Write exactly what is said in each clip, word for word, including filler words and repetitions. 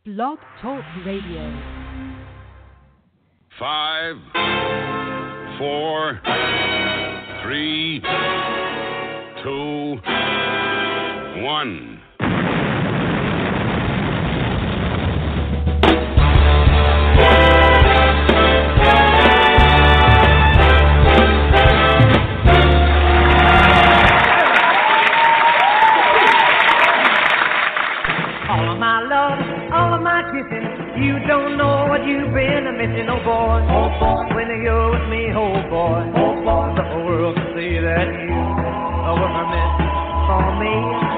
Blog Talk Radio. Five, four, three, two, one. You don't know what you've been missing, oh boy. Oh boy, when you're with me, oh boy. Oh boy, the whole world can see that you were meant for me.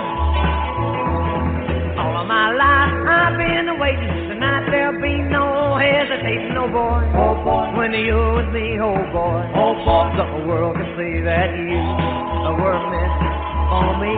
All of my life I've been waiting. Tonight there'll be no hesitating, oh boy. Oh boy, when you're with me, oh boy. Oh boy, the whole world can see that you were meant for me.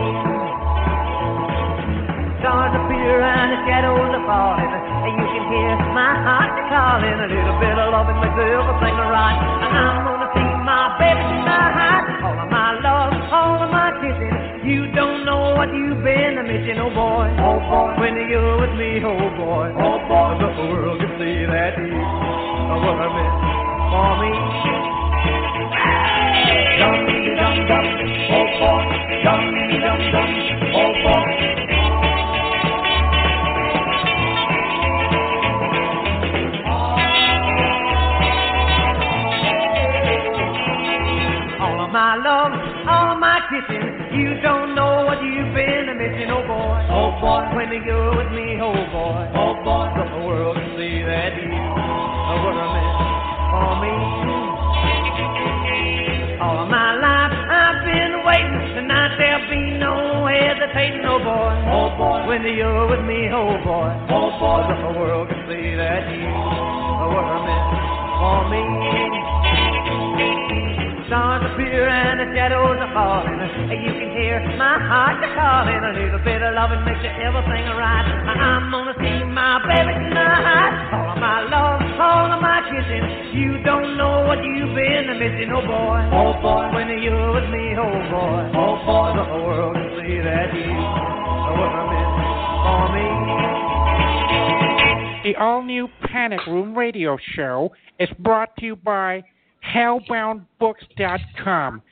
Stars appear and the shadows are falling, and you can hear my heart calling. A little bit of love and makes everything right. And I'm gonna see my baby tonight. All of my love, all of my kissing. You don't know what you've been missing, oh boy. Oh boy, when you're with me, oh boy. Oh boy, the world can see that you were meant for me. Dum dum dum, oh boy. Dum dum dum, oh boy. My love, all my kissing. You don't know what you've been missing, oh boy. Oh boy, when you're with me, oh boy. Oh boy, the whole world can see that you were meant for me. All of my life I've been waiting. Tonight there'll be no hesitating, oh boy. Oh boy, when you're with me, oh boy. Oh boy, the whole world can see that you were meant for me. Stars appear and the shadows are falling. You can hear my heart calling. A little bit of loving makes everything right. I'm gonna see my baby tonight. All of my love, all of my kissing. You don't know what you've been missing, oh boy. Oh boy, when you're with me, oh boy. Oh boy, the whole world can see that you were meant for me. The all-new Panic Room radio show is brought to you by hellbound books dot com.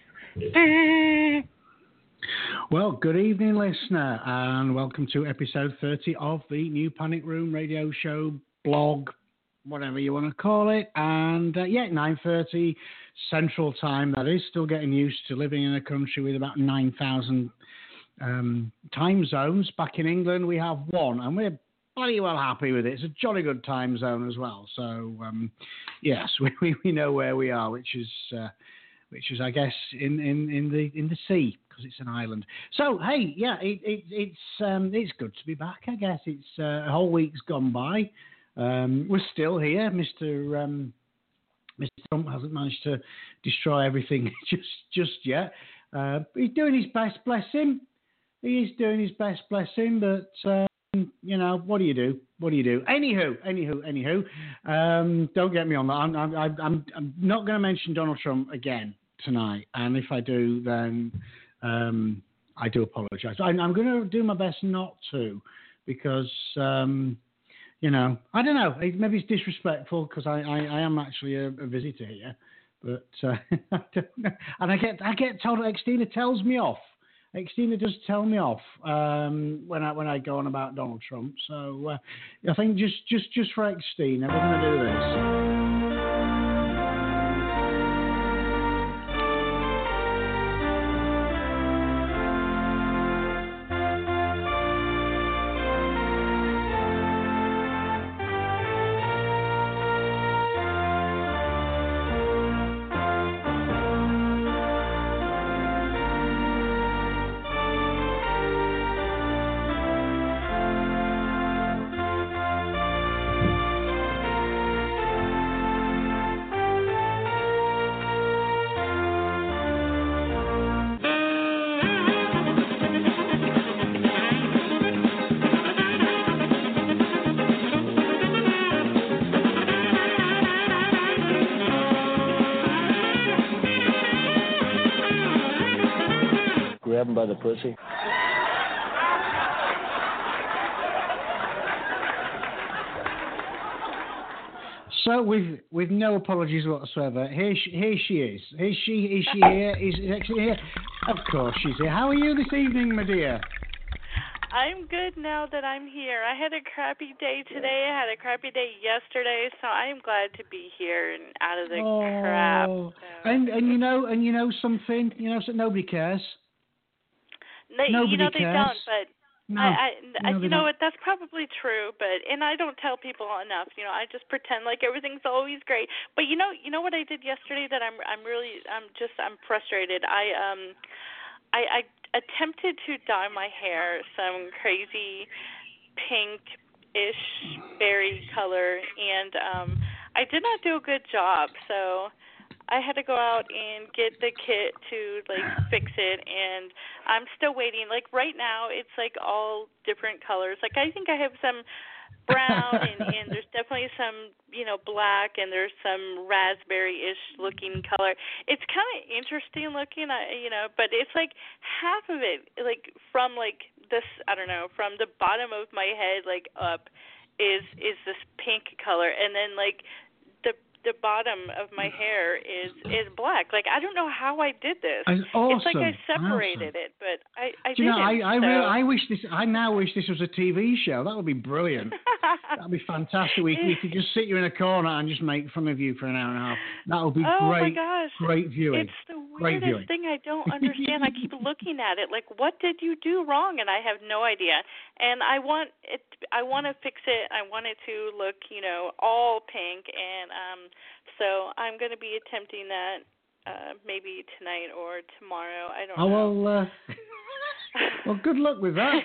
Well, good evening, listener, and welcome to episode thirty of the new Panic Room radio show, blog, whatever you want to call it. And uh, yeah, nine thirty Central Time. That is, still getting used to living in a country with about nine thousand um, time zones. Back in England, we have one, and we're bloody well happy with it. It's a jolly good time zone as well. So, um, yes, we, we know where we are, which is, uh, which is, I guess, in, in, in the in the sea, because it's an island. So, hey, yeah, it, it, it's um, it's good to be back. I guess it's uh, a whole week's gone by. Um, we're still here. Mister Um, Mister Trump hasn't managed to destroy everything just just yet. Uh, he's doing his best, bless him. He is doing his best, bless him, but. Uh, You know, what do you do? What do you do? Anywho, anywho, anywho, um, don't get me on that. I'm, I'm, I'm, I'm not going to mention Donald Trump again tonight. And if I do, then um, I do apologize. I'm, I'm going to do my best not to because, um, you know, I don't know. Maybe it's disrespectful because I, I, I am actually a, a visitor here. But uh, I don't know. And I get, I get told, Xtina tells me off. Xtina does tell me off um, when I when I go on about Donald Trump. So uh, I think just just just for Xtina, we're going to do this. grab him by the pussy. So with with no apologies whatsoever, here she, here she is. Is she is she here? Is she actually here? Of course she's here. How are you this evening, my dear? I'm good now that I'm here. I had a crappy day today. I had a crappy day yesterday, so I am glad to be here and out of the oh, crap. So. And and you know and you know something, you know so nobody cares. They, nobody you know they cares. don't, but no, I, I, no, you know don't. what? That's probably true, but and I don't tell people enough. You know, I just pretend like everything's always great. But you know, you know what I did yesterday that I'm I'm really I'm just I'm frustrated. I um I I attempted to dye my hair some crazy pink-ish berry color, and um, I did not do a good job. So I had to go out and get the kit to like fix it, and I'm still waiting. Like right now, it's like all different colors. Like I think I have some brown, and, and there's definitely some, you know, black, and there's some raspberry-ish looking color. It's kind of interesting looking, I, you know, but it's like half of it, like from like this, I don't know, from the bottom of my head like up is is this pink color, and then like the the bottom of my hair is is black. Like I don't know how I did this. Awesome. It's like I separated awesome. it, but I I Do you didn't. know, I I, so. really, I wish this. I now wish this was a T V show. That would be brilliant. That'd be fantastic. We, we could just sit you in a corner and just make fun of you for an hour and a half. That would be oh great. my gosh. Great viewing. It's the great weirdest viewing. thing I don't understand. I keep looking at it like, what did you do wrong? And I have no idea. And I want it. I want to fix it. I want it to look, you know, all pink. And um, so I'm going to be attempting that uh, maybe tonight or tomorrow. I don't oh, know. Oh well. Uh, well, good luck with that.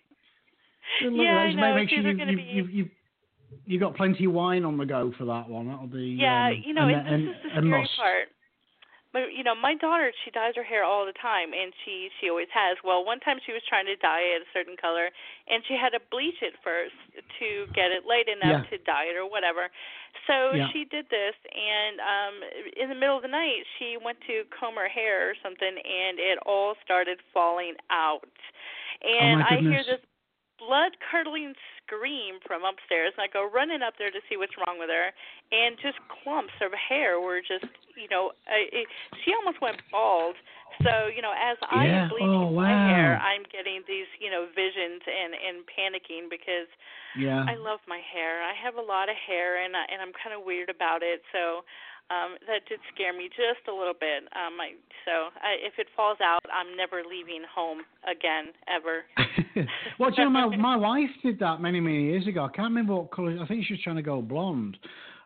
Good luck yeah, with that. I know. Make sure you, going you, to be... you, you, you got plenty of wine on the go for that one. That'll be. Yeah, um, you know, and, and this and, is the and scary must. part. But you know, my daughter, she dyes her hair all the time, and she she always has. Well, one time she was trying to dye it a certain color, and she had to bleach it first to get it light enough Yeah. to dye it or whatever. So Yeah. she did this, and um, in the middle of the night, she went to comb her hair or something, and it all started falling out. And oh my I hear goodness. this blood-curdling scream from upstairs, and I go running up there to see what's wrong with her, and just clumps of hair were just, you know, uh, it, she almost went bald. So, you know, as I Yeah. am bleaching Oh, my wow. hair, I'm getting these, you know, visions and, and panicking because Yeah. I love my hair. I have a lot of hair, and, I, and I'm kind of weird about it, so um, that did scare me just a little bit. Um, I, so I, if it falls out, I'm never leaving home again, ever. Well, do you know, my, my wife did that many, many years ago. I can't remember what colour. I think she was trying to go blonde.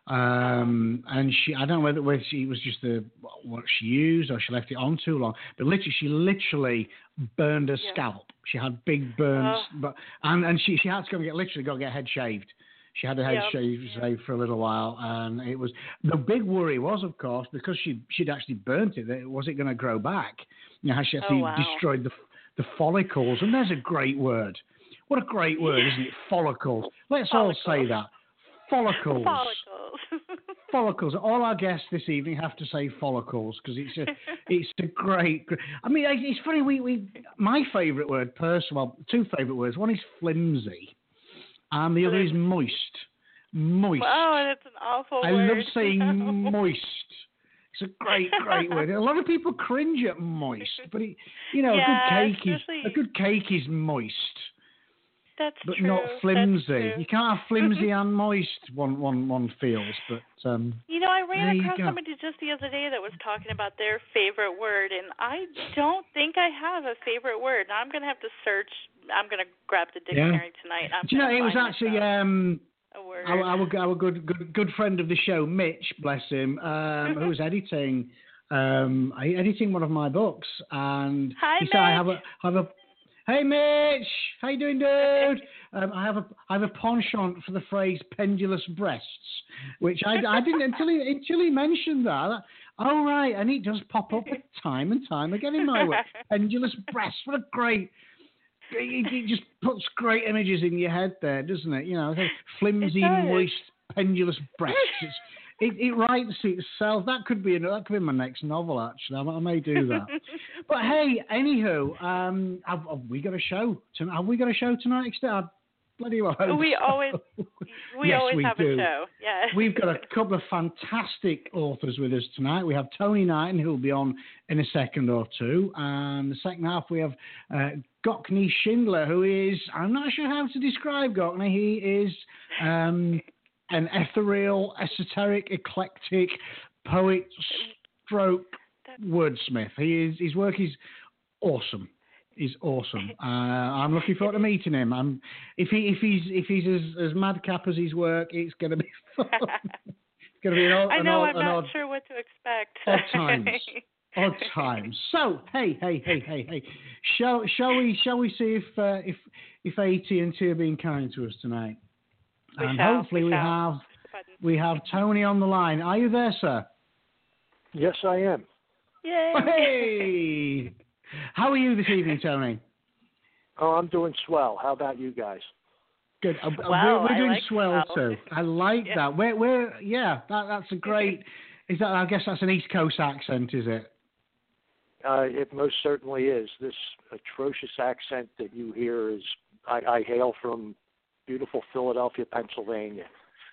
Um, and she, I don't know whether, whether she, it was just the what she used or she left it on too long. But literally, she literally burned her Yeah. scalp. She had big burns, Oh. but and, and she, she had to go and get literally go get her head shaved. She had her head Yep. shaved, Yep. shaved for a little while, and it was the big worry was, of course, because she she'd actually burnt it. That was it going to grow back? You know, how she actually Oh, wow. destroyed the the follicles. And there's a great word. What a great word, isn't it? Follicles. Let's all say Follicles. that. Follicles. Follicles. Follicles. All our guests this evening have to say follicles because it's a, it's a great, great. I mean, it's funny. We, we my favourite word, personally, well, two favourite words. One is flimsy, and the other is moist. Moist. Oh, that's an awful I word. love saying No. moist. It's a great, great word. A lot of people cringe at moist, but it, you know, Yeah, a good cake is especially- a good cake is moist. That's But true. not That's flimsy. true. You can't have flimsy and moist. One, one, one feels. But um, You know, I there ran you across go. somebody just the other day that was talking about their favorite word, and I don't think I have a favorite word. Now I'm going to have to search. I'm going to grab the dictionary tonight. I'm do you know gonna it was find actually myself um, a word. our, our, our good, good, good friend of the show, Mitch, bless him, um, who was editing, um, editing one of my books, and Hi, he said, "I Mitch. have a, have a." Hey Mitch, how you doing, dude? Um, I have a I have a penchant for the phrase pendulous breasts, which I, I didn't until he until he mentioned that. Oh right, and it does pop up time and time again in my work. Pendulous breasts, what a great! It, it just puts great images in your head there, doesn't it? You know, flimsy, It does. moist, pendulous breasts. It's, it, it writes itself. That could be that could be my next novel. Actually, I, I may do that. But hey, anywho, um, have, have we got a show? Tonight? Have we got a show tonight? I bloody well hope We so. always we yes, always we have do. a show. Yeah. We've got a couple of fantastic authors with us tonight. We have Tony Knighton, who will be on in a second or two. And the second half, we have uh, Gockney Schindler, who is, I'm not sure how to describe Gockney. He is um, an ethereal, esoteric, eclectic poet stroke wordsmith. He is, his work is awesome. Is awesome. Uh, I'm looking forward to meeting him. I'm, if he if he's if he's as, as madcap as his work, it's going to be fun. It's going to be an odd. I know. An odd, I'm not odd, sure what to expect. Odd times. Odd times. So hey hey hey hey hey. Shall shall we shall we see if uh, if if A T and T are being kind to us tonight? We and shall, hopefully we we shall. have we have Tony on the line. Are you there, sir? Yes, I am. Yay! Hey. How are you this evening, Tony? Oh, I'm doing swell. How about you guys? Good. Uh, Well, we're, we're I doing like swell swell. too. I like Yeah. that. We're, we're yeah. That that's a great. Is that? I guess that's an East Coast accent, is it? Uh, it most certainly is. This atrocious accent that you hear is, I, I hail from beautiful Philadelphia, Pennsylvania.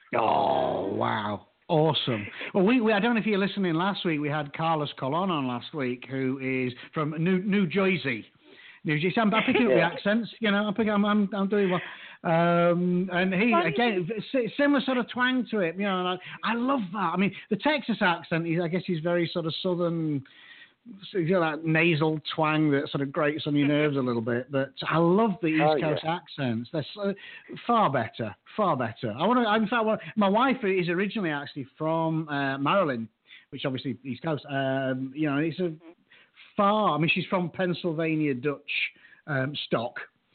Oh wow. Awesome. Well, we, we I don't know if you're listening. Last week we had Carlos Colon on last week, who is from New New Jersey. New Jersey. I'm, I'm picking up the Yeah. accents. You know, I'm picking. I'm I'm, I'm doing well. Um, and he Funny. again si- similar sort of twang to it. You know, and I, I love that. I mean, the Texas accent. Is, I guess he's very sort of southern. So you know, that nasal twang that sort of grates on your nerves a little bit. But I love the East Oh, Coast yeah. accents. They're so, far better, far better. I want to. In fact, I wanna- my wife is originally actually from uh, Maryland, which obviously East Coast. Um, you know, it's a far. I mean, she's from Pennsylvania Dutch um, stock,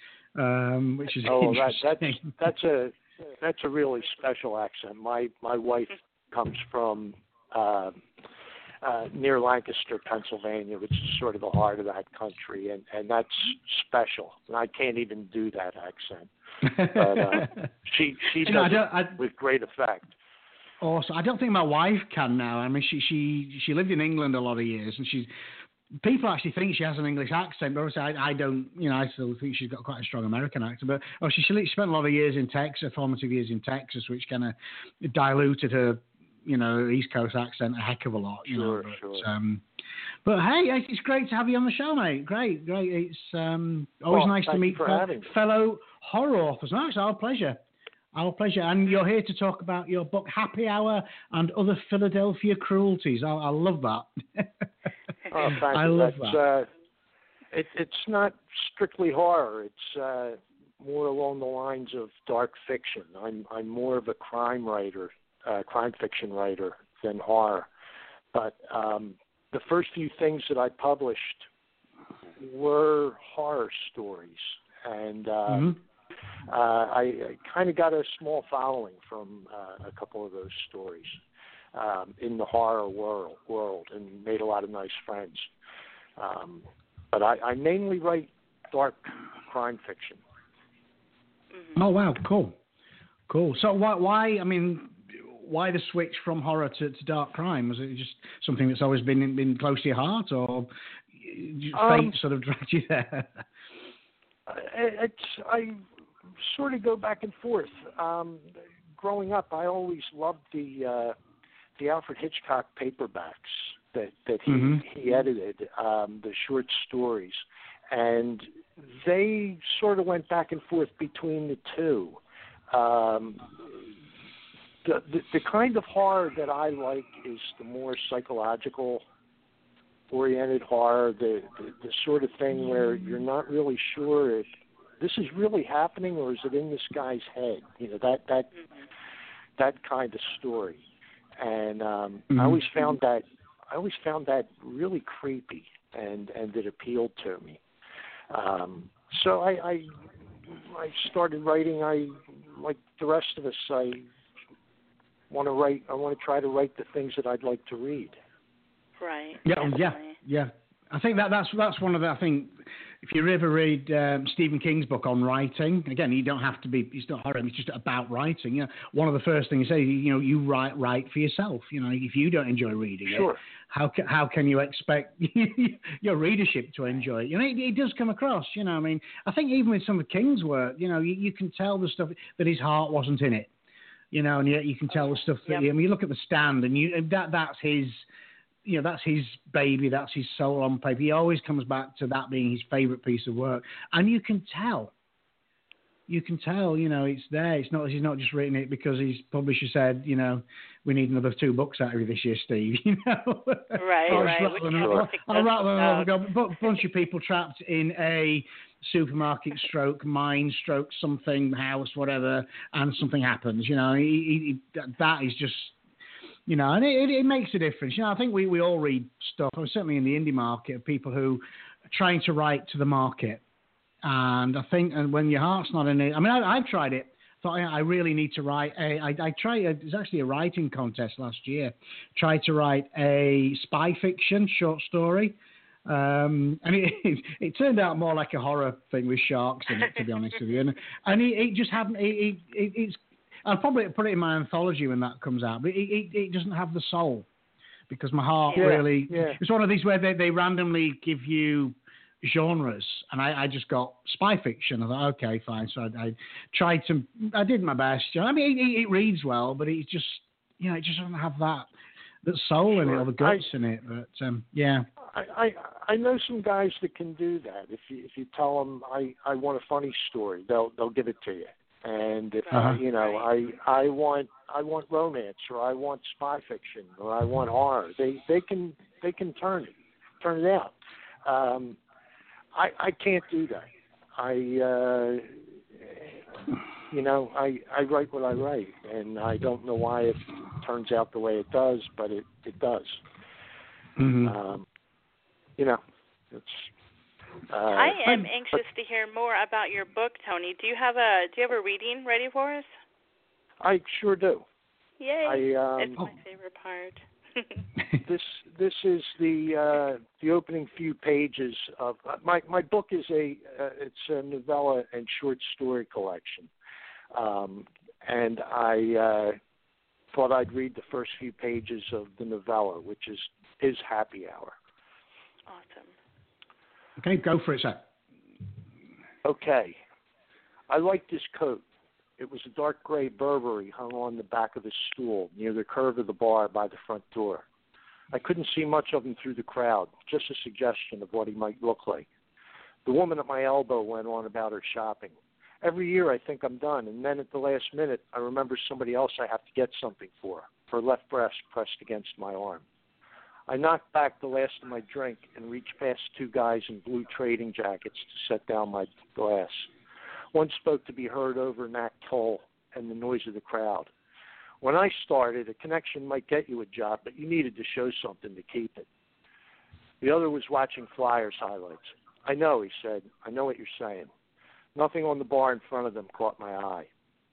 um, which is Oh, that, interesting. that's that's a that's a really special accent. My my wife comes from uh, uh, near Lancaster, Pennsylvania, which is sort of the heart of that country, and, and that's special. And I can't even do that accent, but uh, she she You does know, I don't- it I- with great effect. Also, I don't think my wife can now. I mean, she she she lived in England a lot of years, and she's people actually think she has an English accent, but obviously I, I don't. You know, I still think she's got quite a strong American accent. But oh, she, she spent a lot of years in Texas, formative years in Texas, which kind of diluted her, you know, East Coast accent a heck of a lot. You Sure, know, but, sure. Um, but hey, it's great to have you on the show, mate. Great, great. It's um, always Well, nice to thank you meet for fel- having me. fellow horror authors. No, it's our pleasure. Our pleasure. And you're here to talk about your book, Happy Hour and Other Philadelphia Cruelties. I, I love that. Oh, thank I you. love That's, that. Uh, it, it's not strictly horror. It's uh, more along the lines of dark fiction. I'm I'm more of a crime writer, uh, crime fiction writer than horror. But um, the first few things that I published were horror stories, and uh, Mhm. uh, I, I kind of got a small following from uh, a couple of those stories um, in the horror world, world, and made a lot of nice friends. Um, but I, I mainly write dark crime fiction. Oh, wow. Cool. Cool. So why, why, I mean, why the switch from horror to, to dark crime? Was it just something that's always been been close to your heart, or fate Um, sort of dragged you there? I- It's I sort of go back and forth. Um, growing up, I always loved the uh, the Alfred Hitchcock paperbacks that that he Mhm. he edited, um, the short stories, and they sort of went back and forth between the two. Um, the, the the kind of horror that I like is the more psychological oriented horror, the, the the sort of thing where you're not really sure if this is really happening or is it in this guy's head. You know, that that that kind of story. And um, Mhm. I always found that I always found that really creepy, and and it appealed to me. Um, so I, I I started writing. I like the rest of us. I want to write. I want to try to write the things that I'd like to read. Right. Yeah, oh, yeah, definitely. yeah. I think that that's that's one of the. I think if you ever read um, Stephen King's book on writing, again, you don't have to be, it's not horror, it's just about writing. You know, one of the first things you say, you know, you write, write for yourself. You know, if you don't enjoy reading Sure. it, how, ca- how can you expect your readership to enjoy it? You know, it, it does come across, you know, I mean, I think even with some of King's work, you know, you, you can tell the stuff that his heart wasn't in it, you know, and yet you can tell the stuff that, Yep. I mean, you look at The Stand and you, that that's his, you know, that's his baby, that's his soul on paper. He always comes back to that being his favourite piece of work. And you can tell. You can tell, you know, it's there. It's not, he's not just written it because his publisher said, you know, we need another two books out of you this year, Steve, you know. Right, I'll right. rattle Which them is off. perfect I'll rattle them off out. and go, but a bunch of people trapped in a supermarket stroke, mine stroke, something, house, whatever, and something happens, you know. He, he, that is just... You know, and it, it makes a difference. You know, I think we, we all read stuff, certainly in the indie market, of people who are trying to write to the market. And I think and when your heart's not in it, I mean, I, I've tried it. Thought I, I really need to write a, I, I tried, it was actually a writing contest last year. Tried to write a spy fiction short story. Um, and it, it, it turned out more like a horror thing with sharks in it, to be honest with you. And, and it, it just hadn't, it, it, it, it's, I'll probably put it in my anthology when that comes out, but it, it, it doesn't have the soul because my heart Yeah, really. yeah. It's one of these where they, they randomly give you genres, and I, I just got spy fiction. I thought, okay, fine. So I, I tried to, I did my best. You know? I mean, it, it reads well, but it just, you know, it just doesn't have that that soul in it or the guts I, in it. But um, yeah. I, I I know some guys that can do that. If you if you tell them I, I want a funny story, they'll they'll give it to you. And if Uh-huh. I, you know, I I want I want romance or I want spy fiction or I want horror, they they can they can turn it turn it out. Um, I I can't do that. I uh, you know I I write what I write, and I don't know why it turns out the way it does, but it it does. Mm-hmm. Um, you know, it's. Uh, I am I'm- anxious to hear more about your book, Tony. Do you have a Do you have a reading ready for us? I sure do. Yay! I, um, it's my favorite part. this this is the uh, the opening few pages of uh, my my book is a uh, it's a novella and short story collection, um, and I uh, thought I'd read the first few pages of the novella, which is is Happy Hour. Awesome. Okay, go for it, sir. Okay. I like this coat. It was a dark gray Burberry hung on the back of his stool near the curve of the bar by the front door. I couldn't see much of him through the crowd, just a suggestion of what he might look like. The woman at my elbow went on about her shopping. Every year I think I'm done, and then at the last minute I remember somebody else I have to get something for, her left breast pressed against my arm. I knocked back the last of my drink and reached past two guys in blue trading jackets to set down my glass. One spoke to be heard over Nat Toll and the noise of the crowd. When I started, a connection might get you a job, but you needed to show something to keep it. The other was watching Flyers highlights. I know, he said. I know what you're saying. Nothing on the bar in front of them caught my eye.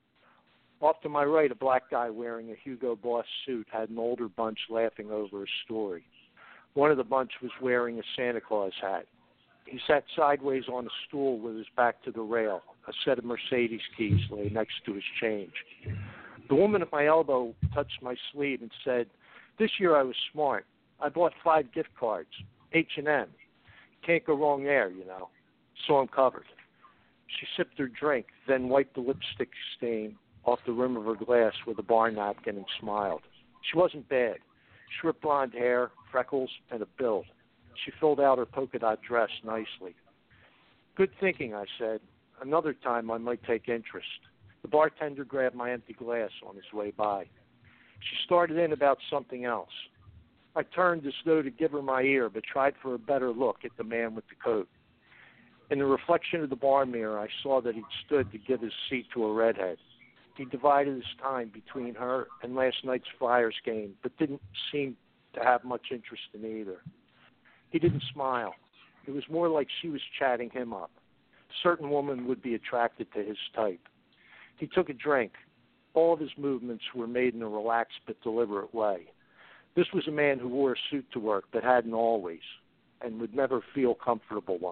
Off to my right, a black guy wearing a Hugo Boss suit had an older bunch laughing over a story. One of the bunch was wearing a Santa Claus hat. He sat sideways on a stool with his back to the rail. A set of Mercedes keys lay next to his change. The woman at my elbow touched my sleeve and said, "This year I was smart. I bought five gift cards, H and M. Can't go wrong there, you know. So I'm covered." She sipped her drink, then wiped the lipstick stain off the rim of her glass with a bar napkin and smiled. She wasn't bad. Short blonde hair, freckles, and a build. She filled out her polka dot dress nicely. Good thinking, I said. Another time I might take interest. The bartender grabbed my empty glass on his way by. She started in about something else. I turned as though to give her my ear, but tried for a better look at the man with the coat. In the reflection of the bar mirror, I saw that he'd stood to give his seat to a redhead. He divided his time between her and last night's Flyers game, but didn't seem to have much interest in either. He didn't smile. It was more like she was chatting him up. A certain woman would be attracted to his type. He took a drink. All of his movements were made in a relaxed but deliberate way. This was a man who wore a suit to work but hadn't always, and would never feel comfortable one,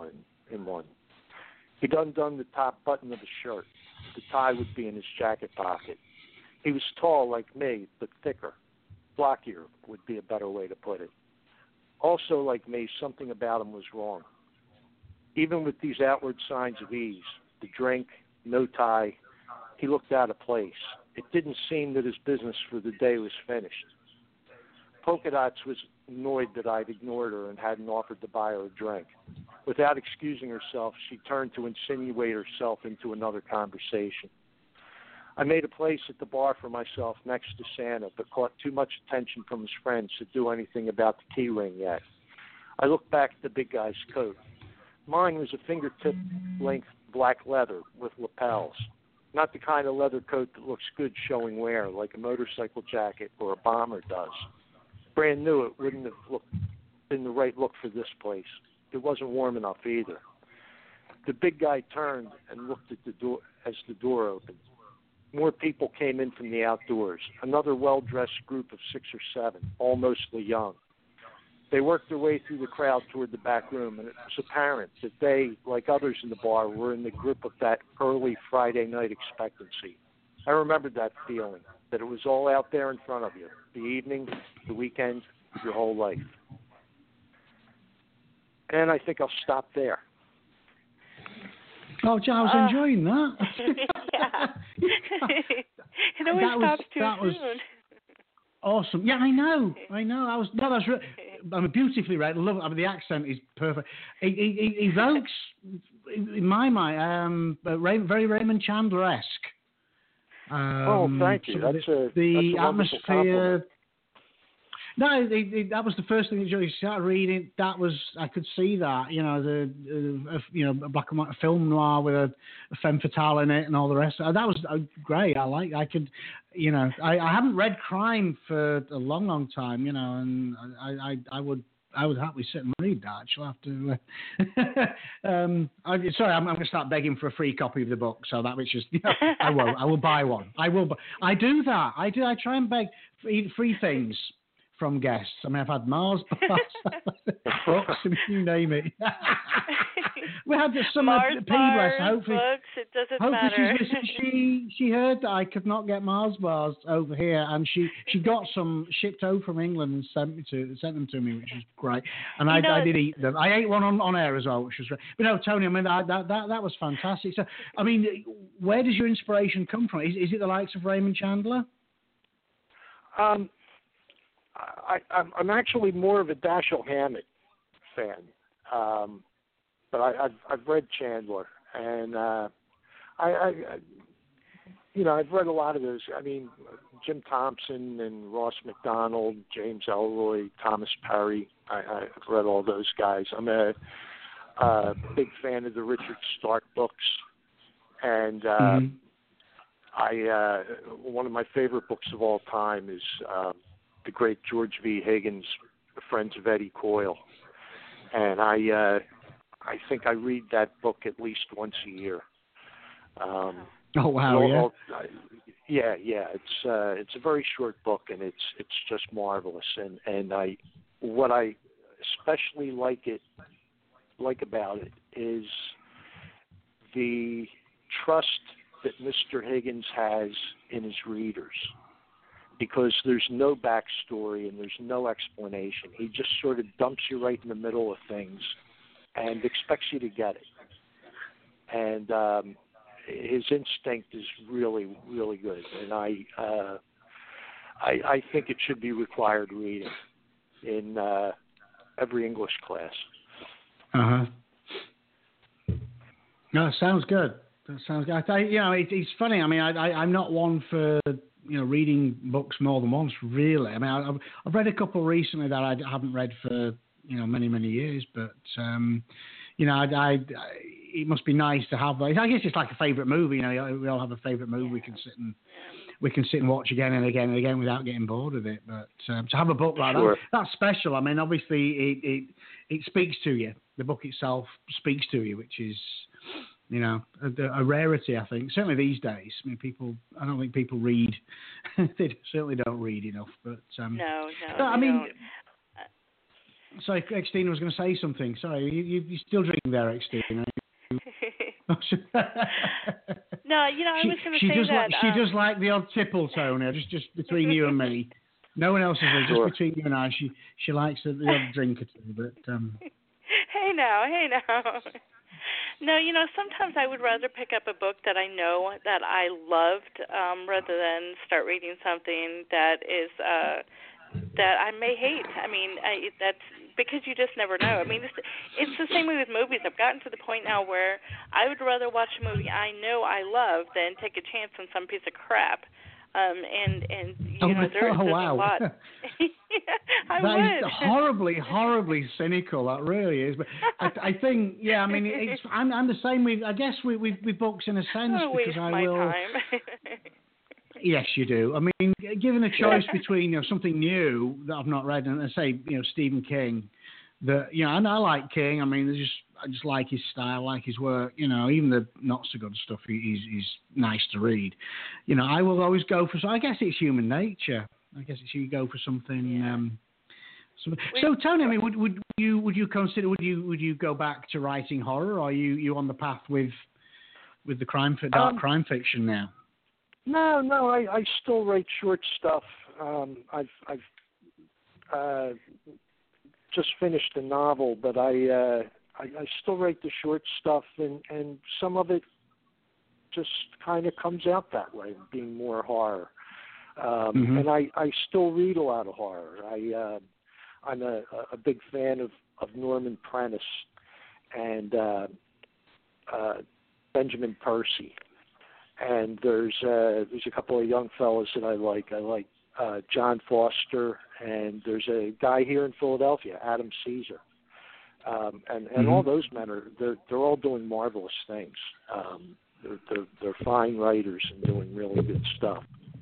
in one. He'd undone the top button of his shirt. The tie would be in his jacket pocket. He was tall like me, but thicker. Blockier would be a better way to put it. Also like me, something about him was wrong. Even with these outward signs of ease, the drink, no tie, he looked out of place. It didn't seem that his business for the day was finished. Polka Dots was annoyed that I'd ignored her and hadn't offered to buy her a drink. Without excusing herself, she turned to insinuate herself into another conversation. I made a place at the bar for myself next to Santa, but caught too much attention from his friends to do anything about the key ring yet. I looked back at the big guy's coat. Mine was a fingertip-length black leather with lapels. Not the kind of leather coat that looks good showing wear, like a motorcycle jacket or a bomber does. Brand new, it wouldn't have looked, been the right look for this place. It wasn't warm enough either. The big guy turned and looked at the door as the door opened. More people came in from the outdoors, another well-dressed group of six or seven, all mostly young. They worked their way through the crowd toward the back room, and it was apparent that they, like others in the bar, were in the grip of that early Friday night expectancy. I remembered that feeling, that it was all out there in front of you, the evening, the weekend, your whole life. And I think I'll stop there. Oh, gee, I was uh, enjoying that. Yeah. It always that stops was, too that soon. Was awesome. Yeah, I know. I know. I was. No, that's. Re- I mean, beautifully read. I love. I mean, the accent is perfect. It, it, it evokes, in my mind, um, Ray, very Raymond Chandler-esque. Um, oh, thank you. That's the, a the that's a atmosphere. compliment. No, it, it, that was the first thing that you started reading. That was I could see that, you know, the uh, you know a black and white film noir with a, a femme fatale in it and all the rest. That was uh, great. I like. I could, you know, I, I haven't read crime for a long, long time, you know, and I I, I would. I would happily sit and read that. I'll have to. Uh, um, I, sorry, I'm, I'm going to start begging for a free copy of the book. So that which is, you know, I will. I will buy one. I will. I do that. I do. I try and beg free, free things from guests. I mean, I've had Mars bars, books, and you name it. We had some Mars uh, bars, P-Bless, hopefully, books, it doesn't hopefully matter. she's listening. She she heard that I could not get Mars bars over here, and she, she got some shipped over from England and sent me to sent them to me, which was great. And I, know, I did eat them. I ate one on, on air as well, which was great. But no, Tony, I mean that that that, that was fantastic. So, I mean, where does your inspiration come from? Is is it the likes of Raymond Chandler? Um. I, I'm, I'm actually more of a Dashiell Hammett fan, um, but I, I've, I've read Chandler, and uh, I, I, I, you know, I've read a lot of those. I mean, Jim Thompson and Ross McDonald, James Ellroy, Thomas Perry. I, I've read all those guys. I'm a, a big fan of the Richard Stark books, and uh, Mm-hmm. I uh, one of my favorite books of all time is. Um, the great George V. Higgins, The Friends of Eddie Coyle. And I uh, I think I read that book at least once a year. Um, oh, wow, all, yeah. all, uh, yeah, yeah. It's uh, it's a very short book, and it's it's just marvelous. And, and I what I especially like it like about it is the trust that Mister Higgins has in his readers. Because there's no backstory and there's no explanation. He just sort of dumps you right in the middle of things and expects you to get it. And um, his instinct is really, really good. And I, uh, I, I think it should be required reading in uh, every English class. Uh huh. No, sounds good. That sounds good. I, you know, it, it's funny. I mean, I, I, I'm not one for. You know, reading books more than once, really. I mean, I've, I've read a couple recently that I haven't read for, you know, many, many years. But, um, you know, I, I, I, it must be nice to have. I guess it's like a favourite movie. You know, we all have a favourite movie we can sit and we can sit and watch again and again and again without getting bored of it. But um, to have a book like sure. that, that's special. I mean, obviously, it, it it speaks to you. The book itself speaks to you, which is. You know, a, a rarity, I think. Certainly these days. I mean, people. I don't think people read. They certainly don't read enough. But um, no, no. no I mean, sorry, Xtina was going to say something. Sorry, you, you, you're still drinking there, Xtina. No, you know, I she, was going to she say does that. Like, she um, does like the odd tipple, Tony, just just between you and me. No one else is there, Sure. just between you and I. She she likes the, the odd drink or two, but... Um... Hey now, hey now. No, you know, sometimes I would rather pick up a book that I know that I loved um, rather than start reading something that is uh, that I may hate. I mean, I, that's because you just never know. I mean, it's, it's the same way with movies. I've gotten to the point now where I would rather watch a movie I know I love than take a chance on some piece of crap. Um, and, and you oh, know, there, oh, there's wow. a lot. I that would. is horribly, horribly cynical. That really is. But I, I think, yeah, I mean, it's, I'm, I'm the same with, I guess, with, with, with books in a sense I because waste I my will. time. Yes, you do. I mean, given a choice between you know something new that I've not read and I say you know Stephen King, that you know, and I like King. I mean, there's just I just like his style, like his work. You know, even the not so good stuff, he, he's he's nice to read. You know, I will always go for. So I guess it's human nature. I guess it's you go for something. Yeah. Um, so, so Tony, I mean, would would you would you consider would you would you go back to writing horror, or are you you on the path with with the crime dark Um, crime fiction now? No, no, I, I still write short stuff. Um, I've I've uh, just finished a novel, but I, uh, I I still write the short stuff, and, and some of it just kind of comes out that way, being more horror. Um, Mm-hmm. And I, I still read a lot of horror. I uh, I'm a, a big fan of, of Norman Prentice and uh, uh, Benjamin Percy. And there's uh, there's a couple of young fellas that I like. I like uh, John Foster, and there's a guy here in Philadelphia, Adam Caesar. Um, and and Mm-hmm. all those men are they're they're all doing marvelous things. Um, they're, they're they're fine writers and doing really good stuff.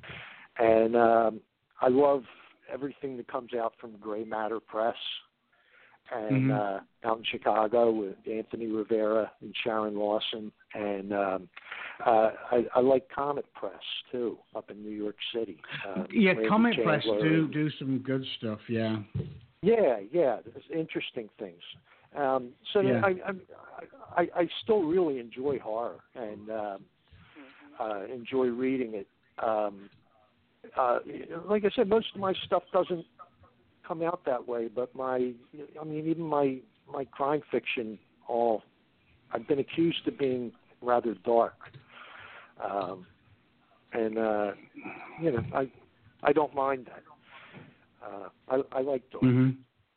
And um, I love everything that comes out from Gray Matter Press, and Mm-hmm. uh, out in Chicago with Anthony Rivera and Sharon Lawson. And um, uh, I, I like Comet Press too, up in New York City. Uh, Yeah, Randy Comet Chandler Press do and- do some good stuff. Yeah. Yeah, yeah, there's interesting things. Um, so Yeah. I, I, I, I still really enjoy horror and um, uh, enjoy reading it. Um, uh, like I said, most of my stuff doesn't come out that way, but my, I mean, even my my crime fiction, all I've been accused of being rather dark, um, and uh, you know, I I don't mind that. Uh, I, I like dark. Mm-hmm.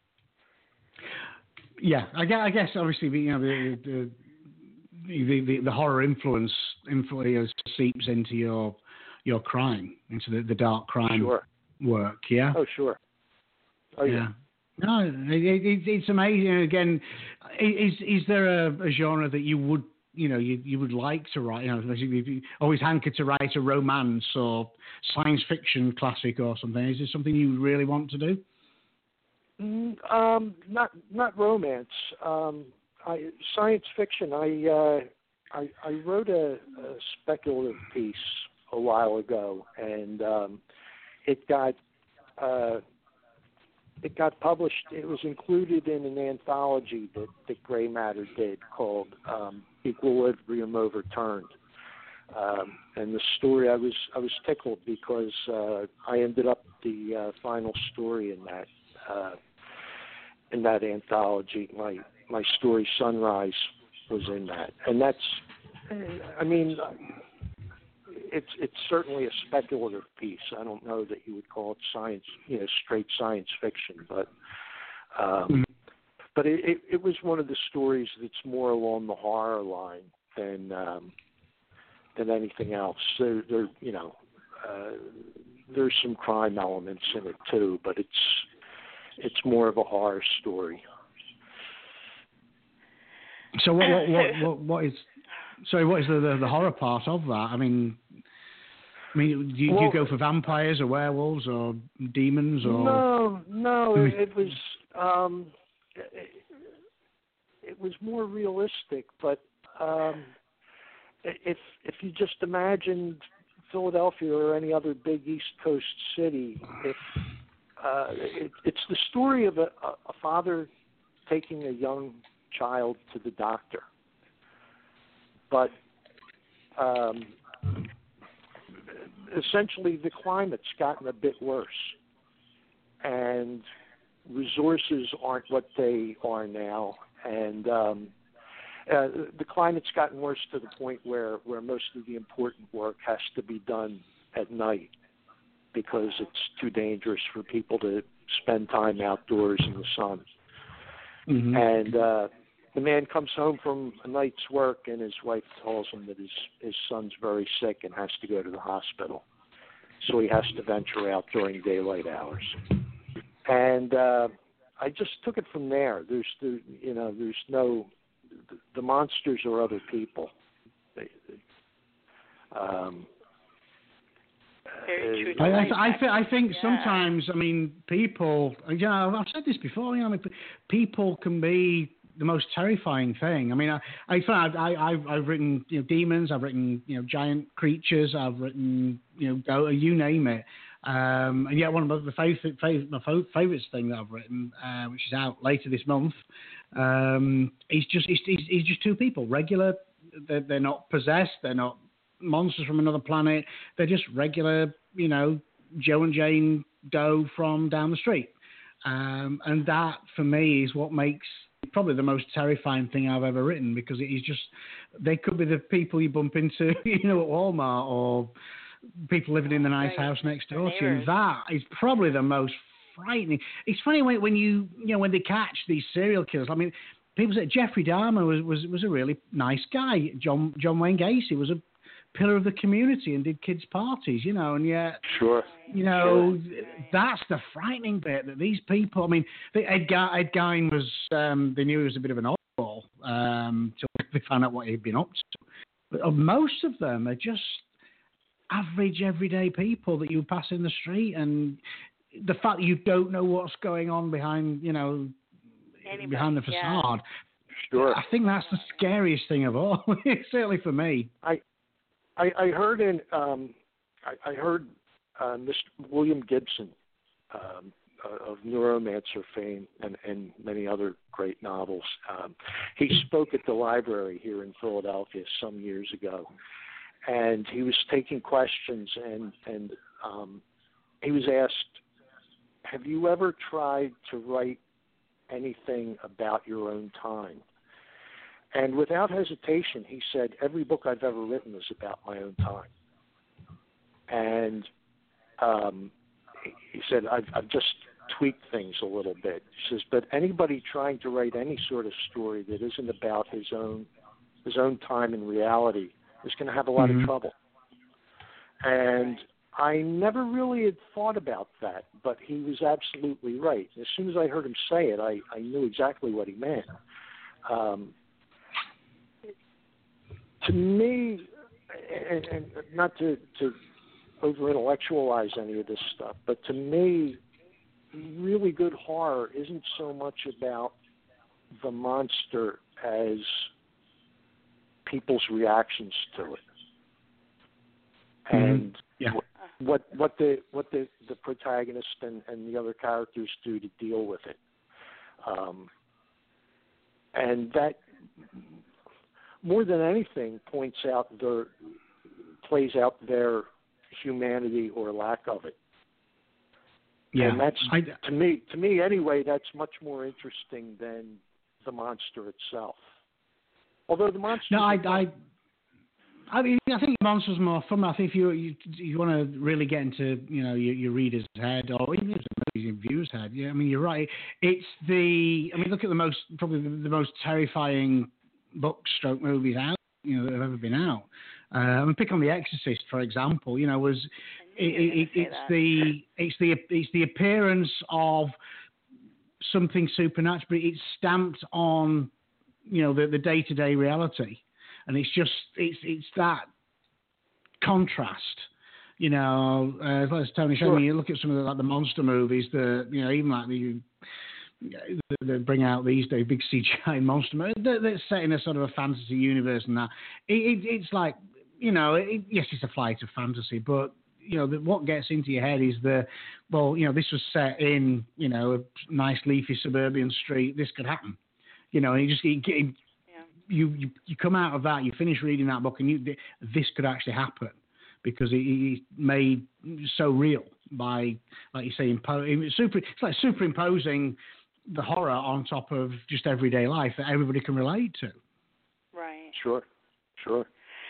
Yeah, I guess, I guess obviously you know the the, the, the, the horror influence influence seeps into your your crime, into the, the dark crime Sure. work. Yeah. Oh, sure. Oh, yeah. yeah. No, it, it, it's amazing. Again, is is there a, a genre that you would you know you, you would like to write? You know, basically, if you always hanker to write a romance or science fiction classic or something. Is it something you really want to do? Mm, Um, not not romance. Um, I, science fiction. I, uh, I I wrote a, a speculative piece a while ago, and um, it got uh, it got published. It was included in an anthology that, that Gray Matter did called um, Equilibrium Overturned. Um, and the story, I was I was tickled because uh, I ended up the uh, final story in that. Uh, in that anthology. My my story Sunrise was in that, and that's I mean it's it's certainly a speculative piece. I don't know that you would call it science, you know, straight science fiction, but um, but it, it, it was one of the stories that's more along the horror line than um, than anything else. There, there you know, uh, there's some crime elements in it too, but it's It's more of a horror story. So what what what, what, what is sorry what is the, the the horror part of that? I mean, I mean, do you, Well, do you go for vampires or werewolves or demons or? No, no, it, it was um, it, it was more realistic. But um, if if you just imagined Philadelphia or any other big East Coast city, if uh, it, it's the story of a, a father taking a young child to the doctor, but um, essentially the climate's gotten a bit worse, and resources aren't what they are now, and um, uh, the climate's gotten worse to the point where, where most of the important work has to be done at night because it's too dangerous for people to spend time outdoors in the sun. Mm-hmm. And uh, the man comes home from a night's work, and his wife tells him that his, his son's very sick and has to go to the hospital. So he has to venture out during daylight hours. And uh, I just took it from there. There's, the, you know, there's no, the monsters are other people. They, they, um, Very true. I, I, I, th- I think yeah. sometimes, I mean, people, you know, I've said this before, you know, I mean, people can be the most terrifying thing. I mean, I, I, I, I've, I've written, you know, demons, I've written, you know, giant creatures, I've written, you know, you name it. Um, and yet one of the favorite, favorite, my favourite thing that I've written, uh, which is out later this month, um, is just, it's, it's, it's just two people, regular, they're, they're not possessed, they're not monsters from another planet, they're just regular, you know, Joe and Jane Doe from down the street. Um, and that, for me, is what makes probably the most terrifying thing I've ever written, because it is just, they could be the people you bump into, you know, at Walmart, or people living in the nice right. house next door to you. And that is probably the most frightening. It's funny when, when you, you know, when they catch these serial killers. I mean, people say Jeffrey Dahmer was, was, was a really nice guy. John John Wayne Gacy was a pillar of the community and did kids' parties, you know, and yet, sure, you know, sure. that's the frightening bit, that these people, I mean, the, Ed, Ge- Ed Gein was, um, they knew he was a bit of an oddball um, until they found out what he'd been up to. But of most of them are just average, everyday people that you pass in the street, and the fact that you don't know what's going on behind, you know, Anybody, behind the facade. Yeah. Sure. I think that's the scariest thing of all, certainly for me. I I, I heard in um, I, I heard uh, Mister William Gibson um, uh, of Neuromancer fame and, and many other great novels. Um, he spoke at the library here in Philadelphia some years ago, and he was taking questions, and and um, he was asked, "Have you ever tried to write anything about your own time?" And without hesitation, he said, "Every book I've ever written is about my own time." And um, he said, I've, I've just tweaked things a little bit. He says, but anybody trying to write any sort of story that isn't about his own his own time in reality is going to have a lot mm-hmm. of trouble. And I never really had thought about that, but he was absolutely right. As soon as I heard him say it, I, I knew exactly what he meant. Um, To me, and, and not to, to over-intellectualize any of this stuff, but to me, really good horror isn't so much about the monster as people's reactions to it, and mm-hmm. yeah. what what the what the, the protagonist and, and the other characters do to deal with it, um, and that, more than anything, points out their, plays out their humanity or lack of it. Yeah, and that's I, to me, to me anyway, that's much more interesting than the monster itself. Although the monster, no, I, I, I mean, I think the monster's more fun. I think if you you, you want to really get into, you know, your, your reader's head, or even your viewer's head. Yeah, I mean, you're right. It's the, I mean, look at the most probably the, the most terrifying book stroke movies out, you know, that have ever been out. Uh, I mean, pick on The Exorcist, for example. You know, was it, it, it's that. the it's the it's the appearance of something supernatural, but it's stamped on, you know, the the day to day reality, and it's just it's it's that contrast. You know, uh, as Tony showed me, you look at some of the, like the monster movies, the you know, even like the they bring out these days, big C G I monster movies, they're set in a sort of a fantasy universe and that. It, it, it's like, you know, it, yes, it's a flight of fantasy, but you know, the, what gets into your head is the, well, you know, this was set in, you know, a nice leafy suburban street. This could happen, you know, and you just you, you, you you come out of that, you finish reading that book, and you this could actually happen because it, it's made so real by, like you say, impo- super. It's like superimposing the horror on top of just everyday life that everybody can relate to. Right. Sure. Sure.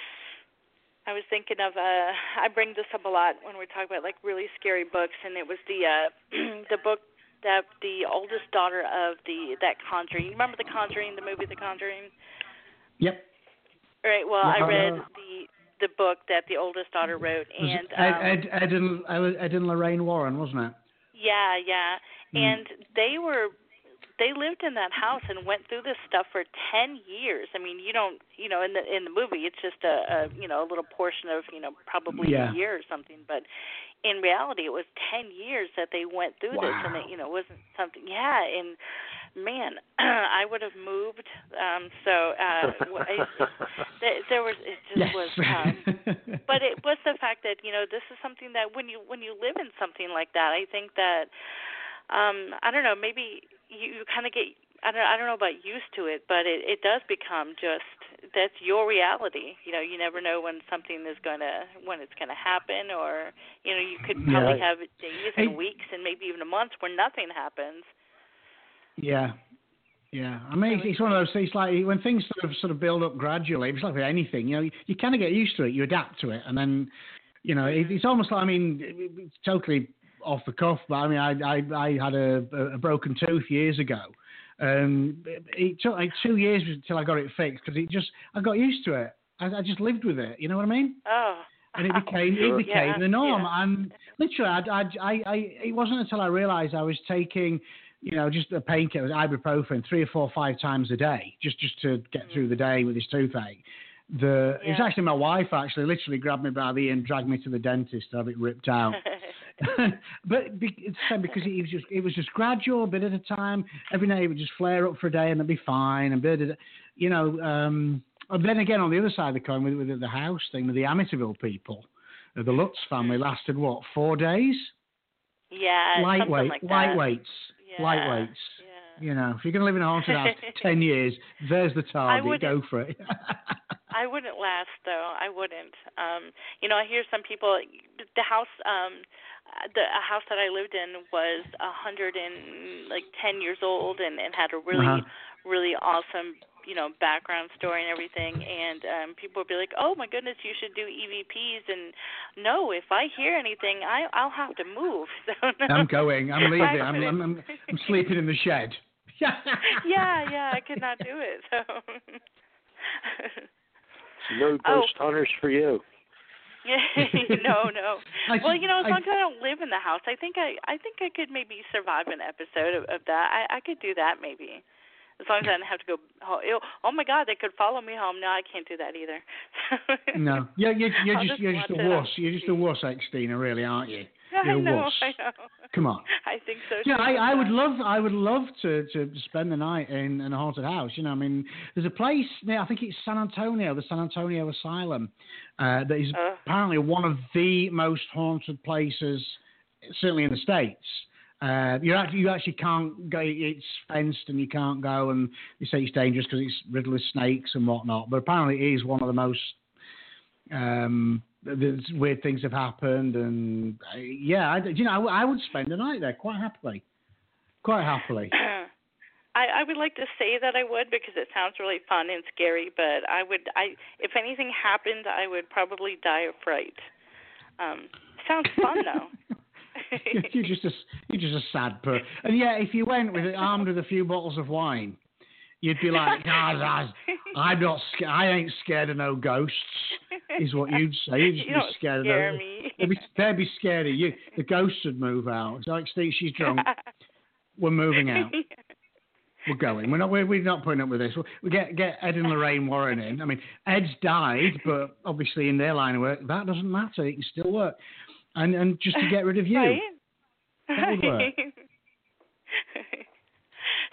I was thinking of, uh, I bring this up a lot when we talk about like really scary books, and it was the uh, the book that the oldest daughter of the that Conjuring. You remember The Conjuring, the movie The Conjuring? Yep. All right. Well, yeah, I read uh, the the book that the oldest daughter wrote, and Ed, um, Ed, Ed, and, Ed and Lorraine Warren, wasn't it? yeah, yeah, Mm. and they were. They lived in that house and went through this stuff for ten years. I mean, you don't, you know, in the in the movie, it's just a, a you know, a little portion of, you know, probably yeah. a year or something. But in reality, it was ten years that they went through wow. this, and it, you know, wasn't something. Yeah, and man, I would have moved. Um, so uh, I, there, there was, it just yes. was. Um, but it was the fact that, you know, this is something that when you when you live in something like that, I think that, um, I don't know, maybe. You, you kind of get, I don't, I don't know about used to it, but it, it does become just, that's your reality. You know, you never know when something is going to, when it's going to happen, or, you know, you could probably yeah. have days and weeks and maybe even months where nothing happens. Yeah. Yeah. I mean, it's, it's one of those things, like when things sort of sort of build up gradually, it's like with anything, you know, you, you kind of get used to it, you adapt to it, and then, you know, it, it's almost like, I mean, it's totally off the cuff, but I mean, I I, I had a, a broken tooth years ago. Um, it took like two years until I got it fixed because it just I got used to it. I, I just lived with it. You know what I mean? Oh. And it became it became yeah, the norm. Yeah. And literally, I, I I I it wasn't until I realised I was taking, you know, just a painkiller, ibuprofen, three or four, five times a day, just just to get mm. through the day with this toothache. The yeah. It was actually my wife actually literally grabbed me by the ear and dragged me to the dentist to have it ripped out. But it's because it was just it was just gradual, a bit at a time. Every day it would just flare up for a day and it'd be fine. And bit, you know, um, and then again on the other side of the coin with, with the house thing with the Amityville people, the Lutz family lasted what four days? Yeah, lightweight, like lightweights, yeah. lightweights. Yeah. You know, if you're going to live in a haunted house ten years, there's the target. Go for it. I wouldn't last though. I wouldn't. Um, you know, I hear some people. The house, um, the a house that I lived in was a hundred and like ten years old, and, and had a really, uh-huh. really awesome, you know, background story and everything. And um, people would be like, "Oh my goodness, you should do E V Ps." And no, if I hear anything, I I'll have to move. So, no. I'm going. I'm leaving. I'm, I'm I'm I'm sleeping in the shed. yeah, yeah, I could not do it. So. No ghost oh. hunters for you. no, no. I, well, you know, as I, long as I don't live in the house, I think I, I think I could maybe survive an episode of, of that. I, I could do that maybe, as long as I didn't have to go. Oh, oh my God, they could follow me home. No, I can't do that either. no, yeah, you're, you're just, just you're just a wuss. You're just a wuss, Xtina, really, aren't you? You're I know, a wuss. I know. Come on. I think so. Yeah, too, I, I would love, I would love to, to spend the night in, in a haunted house. You know, I mean, there's a place near, I think it's San Antonio, the San Antonio Asylum, uh, that is uh. apparently one of the most haunted places, certainly in the States. Uh, you actually, you actually can't go. It's fenced, and you can't go. And you say it's dangerous because it's riddled with snakes and whatnot. But apparently, it is one of the most um, there's weird things have happened, and uh, yeah, I, you know, I, I would spend the night there quite happily, quite happily. I, I would like to say that I would because it sounds really fun and scary, but I would, I if anything happened, I would probably die of fright. Um, sounds fun though. you're just a you're just a sad person, and yeah, if you went with armed with a few bottles of wine, you'd be like, "God, I'm not, scared. I ain't scared of no ghosts." Is what you'd say. You'd just you be don't scared scare of them. me. They'd be, they'd be scared of you. The ghosts would move out. It's like, Steve, she's drunk. We're moving out. We're going. We're not. We're, we're not putting up with this. We get get Ed and Lorraine Warren in. I mean, Ed's died, but obviously in their line of work, that doesn't matter. It can still work. And and just to get rid of you, right? that would work.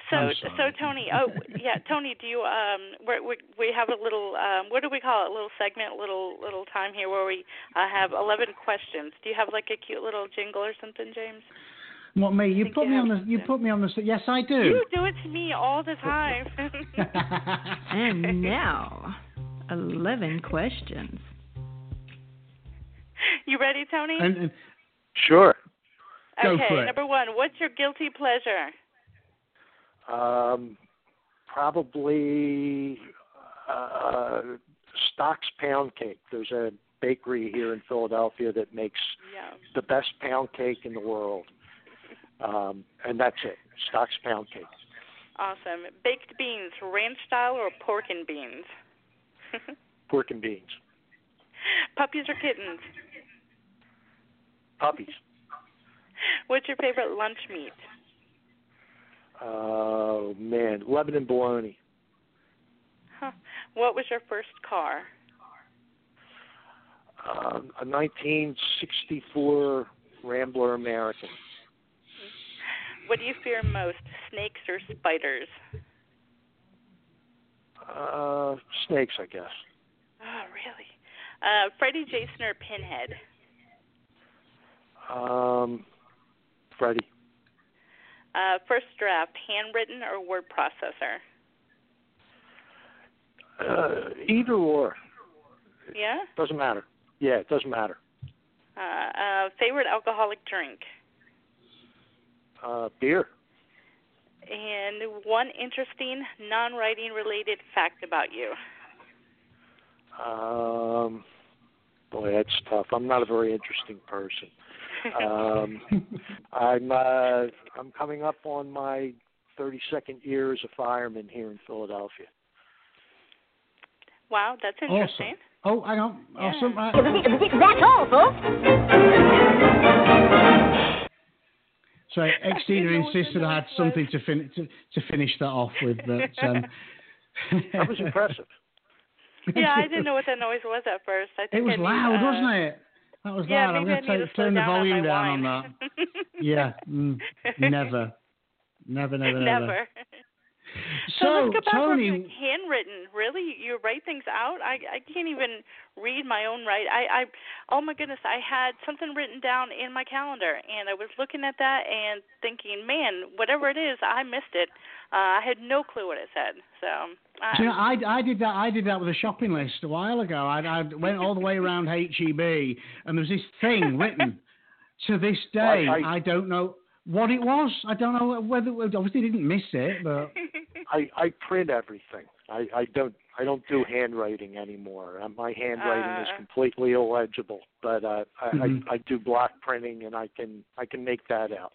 So, I'm so sorry. Tony, oh yeah, Tony, do you um, we we we have a little um, what do we call it? A little segment, little little time here where we uh, have eleven questions. Do you have like a cute little jingle or something, James? What, me? You think put you me have on the. You something. put me on the. Yes, I do. You do it to me all the time. And now, eleven questions. You ready, Tony? and, and Sure. go okay, for it. number one, what's your guilty pleasure? Um, probably uh, Stock's Pound Cake. There's a bakery here in Philadelphia that makes Yeah. the best pound cake in the world. Um, and that's it, Stock's Pound Cake. Awesome. Baked beans, ranch style or pork and beans? Pork and beans. Puppies or kittens? Puppies. What's your favorite lunch meat? Oh, man. Lebanon bologna. Huh. What was your first car? Um, a nineteen sixty-four Rambler American. What do you fear most, snakes or spiders? Uh, snakes, I guess. Oh, really? Uh, Freddie, Jason, or Pinhead? Um, Freddie. Uh, first draft, handwritten or word processor? Uh, either or. Yeah? Doesn't matter. Yeah, it doesn't matter. Uh, uh, favorite alcoholic drink? Uh, beer. And one interesting, non-writing related fact about you. Um, boy, that's tough. I'm not a very interesting person. Um, I'm uh, I'm coming up on my thirty-second year as a fireman here in Philadelphia. Wow, that's interesting. Awesome. Oh, hang on. Yeah. Awesome. Uh, That's all, folks. so, Extina know what insisted the I had noise something to, fin- to to finish that off with. But um, That was impressive. Yeah, I didn't know what that noise was at first. I think It was I need, loud, uh, wasn't it? That was Yeah, loud. I'm maybe I going need to to slow turn the down on volume my down wine. on that. Yeah, mm, never. Never, never, never. Never. So, So, let's go back Tony, to handwritten. Really, you write things out? I I can't even read my own write. I I oh my goodness, I had something written down in my calendar, and I was looking at that and thinking, man, whatever it is, I missed it. Uh, I had no clue what it said. So. do you know, I, I, I did that. I did that with a shopping list a while ago. I, I went all the way around H E B, and there was this thing written. To this day, I, I, I don't know what it was. I don't know whether obviously didn't miss it, but I, I print everything. I, I don't I don't do handwriting anymore. Uh, my handwriting Uh. is completely illegible. But uh, I, Mhm. I I do block printing, and I can I can make that out.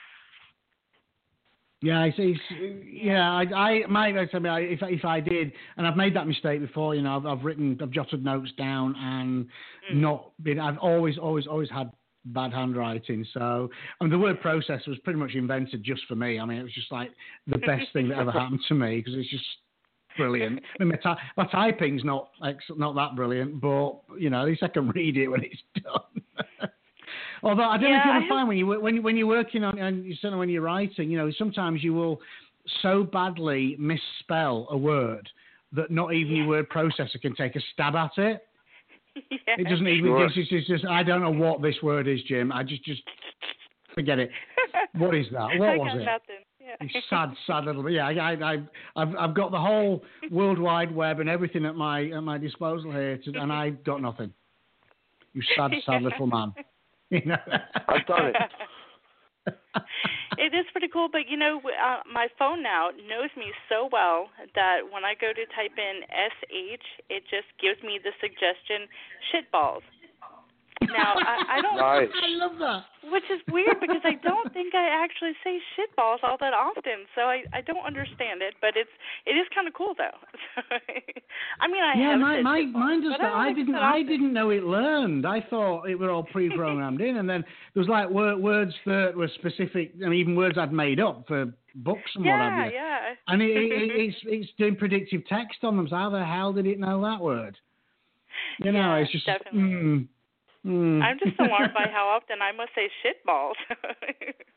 yeah, it's, it's yeah. I, I might I mean, if if I did, and I've made that mistake before. You know, I've, I've written, I've jotted notes down, and Mm. not been. I've always, always, always had bad handwriting. So, and the word processor was pretty much invented just for me. I mean, it was just like the best thing that ever happened to me because it's just brilliant. I mean, my, ty- my typing's not ex- not that brilliant, but you know, at least I can read it when it's done. Although I don't Yeah, know if you I ever have- find when you when you, when you're working on and you certainly when you're writing, you know, sometimes you will so badly misspell a word that not even your word processor can take a stab at it. yeah. It doesn't even. Sure. It's just, it's just. I don't know what this word is, Jim. I just just forget it. What is that? What I was got it? nothing. Yeah. It's sad, sad little bit. Yeah, I, I, I, I've, I've got the whole World Wide Web and everything at my at my disposal here, to, and I got nothing. You sad, sad little man. You know. I've done it. It is pretty cool, but you know, uh, my phone now knows me so well that when I go to type in S H, it just gives me the suggestion shitballs. Now, I, I don't, Nice. I love that. which is weird because I don't think I actually say shitballs all that often, so I, I don't understand it, but it's it is kind of cool though. I mean, I Yeah, have my, said my shitballs, mine does but that. I, I don't didn't like I it that didn't know it learned. I thought it were all pre-programmed in, and then there was like word, words that were specific, and even words I'd made up for books and yeah, what have you. yeah. And it, it, it's it's doing predictive text on them. So how the hell did it know that word? You know, Yeah, it's just. definitely. Mm, mm. I'm just alarmed by how often I must say shitballs.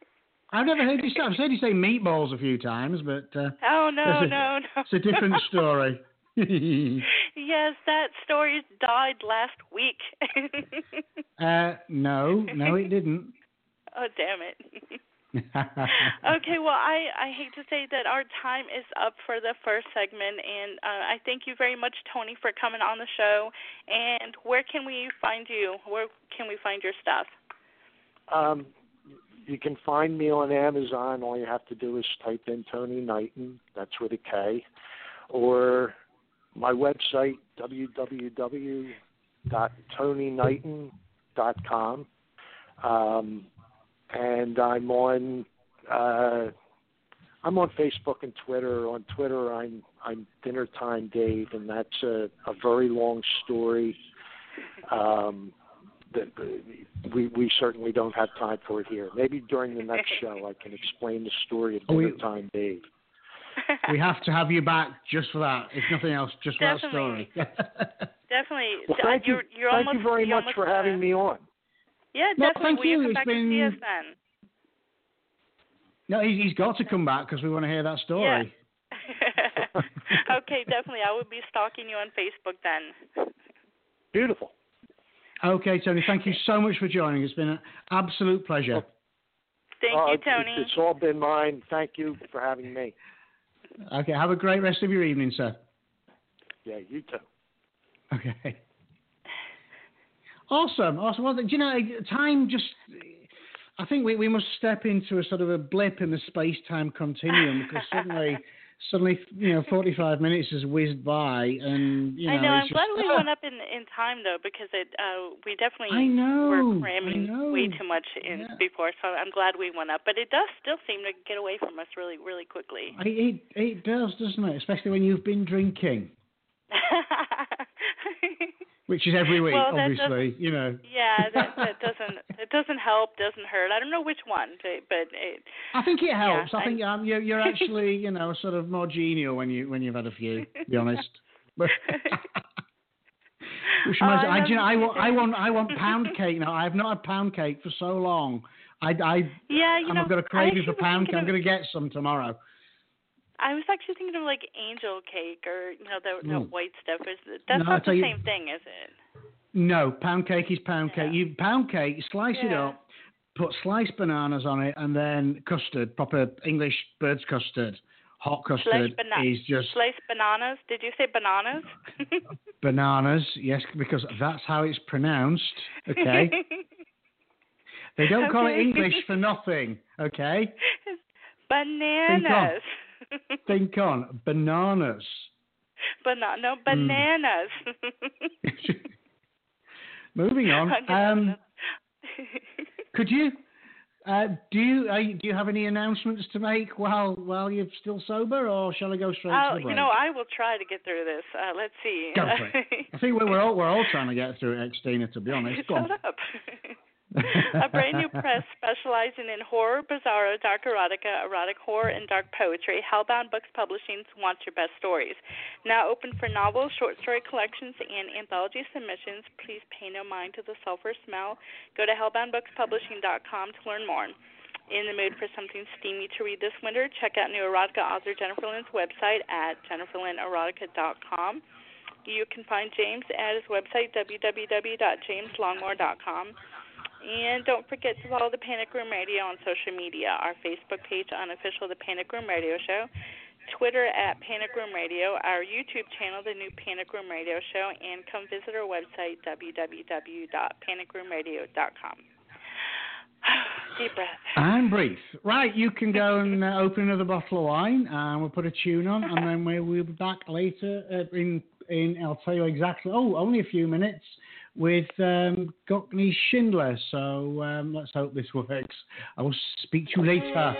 I've never heard you say. I've heard you say meatballs a few times, but uh, oh no, a, no, no, it's a different story. Yes, that story died last week. uh, no, no, it didn't. Oh, damn it. Okay, well, I, I hate to say that our time is up for the first segment, and uh, I thank you very much, Tony, for coming on the show. And where can we find you? Where can we find your stuff? Um, you can find me on Amazon. All you have to do is type in Tony Knighton. That's with a K. Or my website, w w w dot tony knighton dot com. Um, and I'm on uh, I'm on Facebook and Twitter. On Twitter, I'm I'm Dinner Time Dave, and that's a, a very long story. Um, that we we certainly don't have time for it here. Maybe during the next show, I can explain the story of Dinner Time Dave. We have to have you back just for that, if nothing else, just for Definitely. that story. Definitely. Well, thank you, you're, you're thank almost, you very much almost, for having uh, me on. Yeah, No, definitely. thank Will you you. come It's back been- and see us then? No, he- he's got to come back because we want to hear that story. Yeah. Okay, definitely. I will be stalking you on Facebook then. Beautiful. Okay, Tony, thank you so much for joining. It's been an absolute pleasure. Thank Uh, you, it- Tony. It's all been mine. Thank you for having me. Okay, have a great rest of your evening, sir. Yeah, you too. Okay. Awesome, awesome. Well, do you know, time just, I think we, we must step into a sort of a blip in the space-time continuum because suddenly, suddenly, you know, forty-five minutes has whizzed by and, you know, I know. I'm it's glad just, we went up in in time though, because it uh, we definitely I know, were cramming I know. way too much in Yeah. before. So I'm glad we went up, but it does still seem to get away from us really, really quickly. It, it, it does, doesn't it? Especially when you've been drinking, which is every week, Well, that obviously, you know. Yeah, that, that doesn't it doesn't help, doesn't hurt. I don't know which one, but, but it, I think it helps. Yeah, I think I- um, you're, you're actually, you know, sort of more genial when you when you've had a few. To be honest. But which Oh, reminds, I I, do you know, love I, you want, I too. want I want pound cake now. I have not had pound cake for so long. I, I yeah, you and know, I've got a I craving actually for was pound cake. thinking I'm of- going to get some tomorrow. I was actually thinking of like angel cake or you know the, the Mm. white stuff. Is that's No, I not tell the you- same thing, is it? No, pound cake is pound Yeah. cake. You pound cake, slice it Yeah. up, put sliced bananas on it, and then custard, proper English bird's custard. Hot custard Sliced bana- is just Sliced bananas. Did you say bananas? bananas. Yes, because that's how it's pronounced. Okay. They don't call it Okay. English for nothing, okay? Bananas. Think on. Bananas. Bana- no, bananas. Moving on. I'm Um, gonna- could you, uh, do you uh, do you have any announcements to make while while you're still sober, or shall I go straight Oh, to the break? you know, I will try to get through this. Uh, let's see. Go for it. I think we're, we're all we're all trying to get through it, Xtina, to be honest. Go on. Shut up. A brand new press specializing in horror, bizarro, dark erotica, erotic horror, and dark poetry, Hellbound Books Publishing wants your best stories. Now open for novels, short story collections, and anthology submissions. Please pay no mind to the sulfur smell. Go to hellbound books publishing dot com to learn more. In the mood for something steamy to read this winter, check out new erotica author Jennifer Lynn's website at jennifer lynn erotica dot com. You can find James at his website, w w w dot james longmore dot com. And don't forget to follow the Panic Room Radio on social media. Our Facebook page, Unofficial The Panic Room Radio Show. Twitter at Panic Room Radio. Our YouTube channel, The New Panic Room Radio Show. And come visit our website, w w w dot panic room radio dot com. Deep breath. And breathe. Right, you can go and uh, open another bottle of wine, and we'll put a tune on, and then we, we'll be back later uh, in, in, I'll tell you exactly, oh, only a few minutes, with um, Gockney Schindler. So um, let's hope this works. I will speak to you later.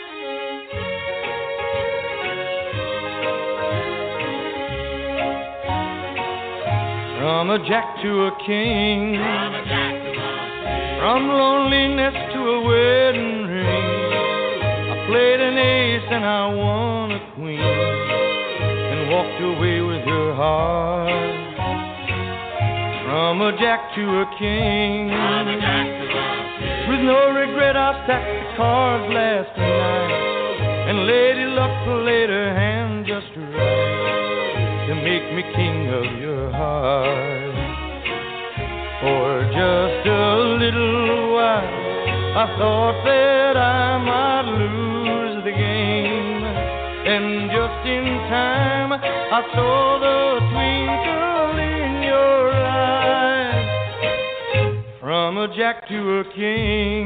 From a jack to a king, from, a jack to a king. From loneliness to a wedding ring, I played an ace and I won a queen, and walked away with her heart. From a jack to a king, from a jack to a king. With With no regret, I stacked the cards last night, and Lady Luck laid her hand just right to make me king of your heart. For just a little while, I thought that I might lose the game, and just in time, I saw the twinkle in your eyes. From a jack to a king,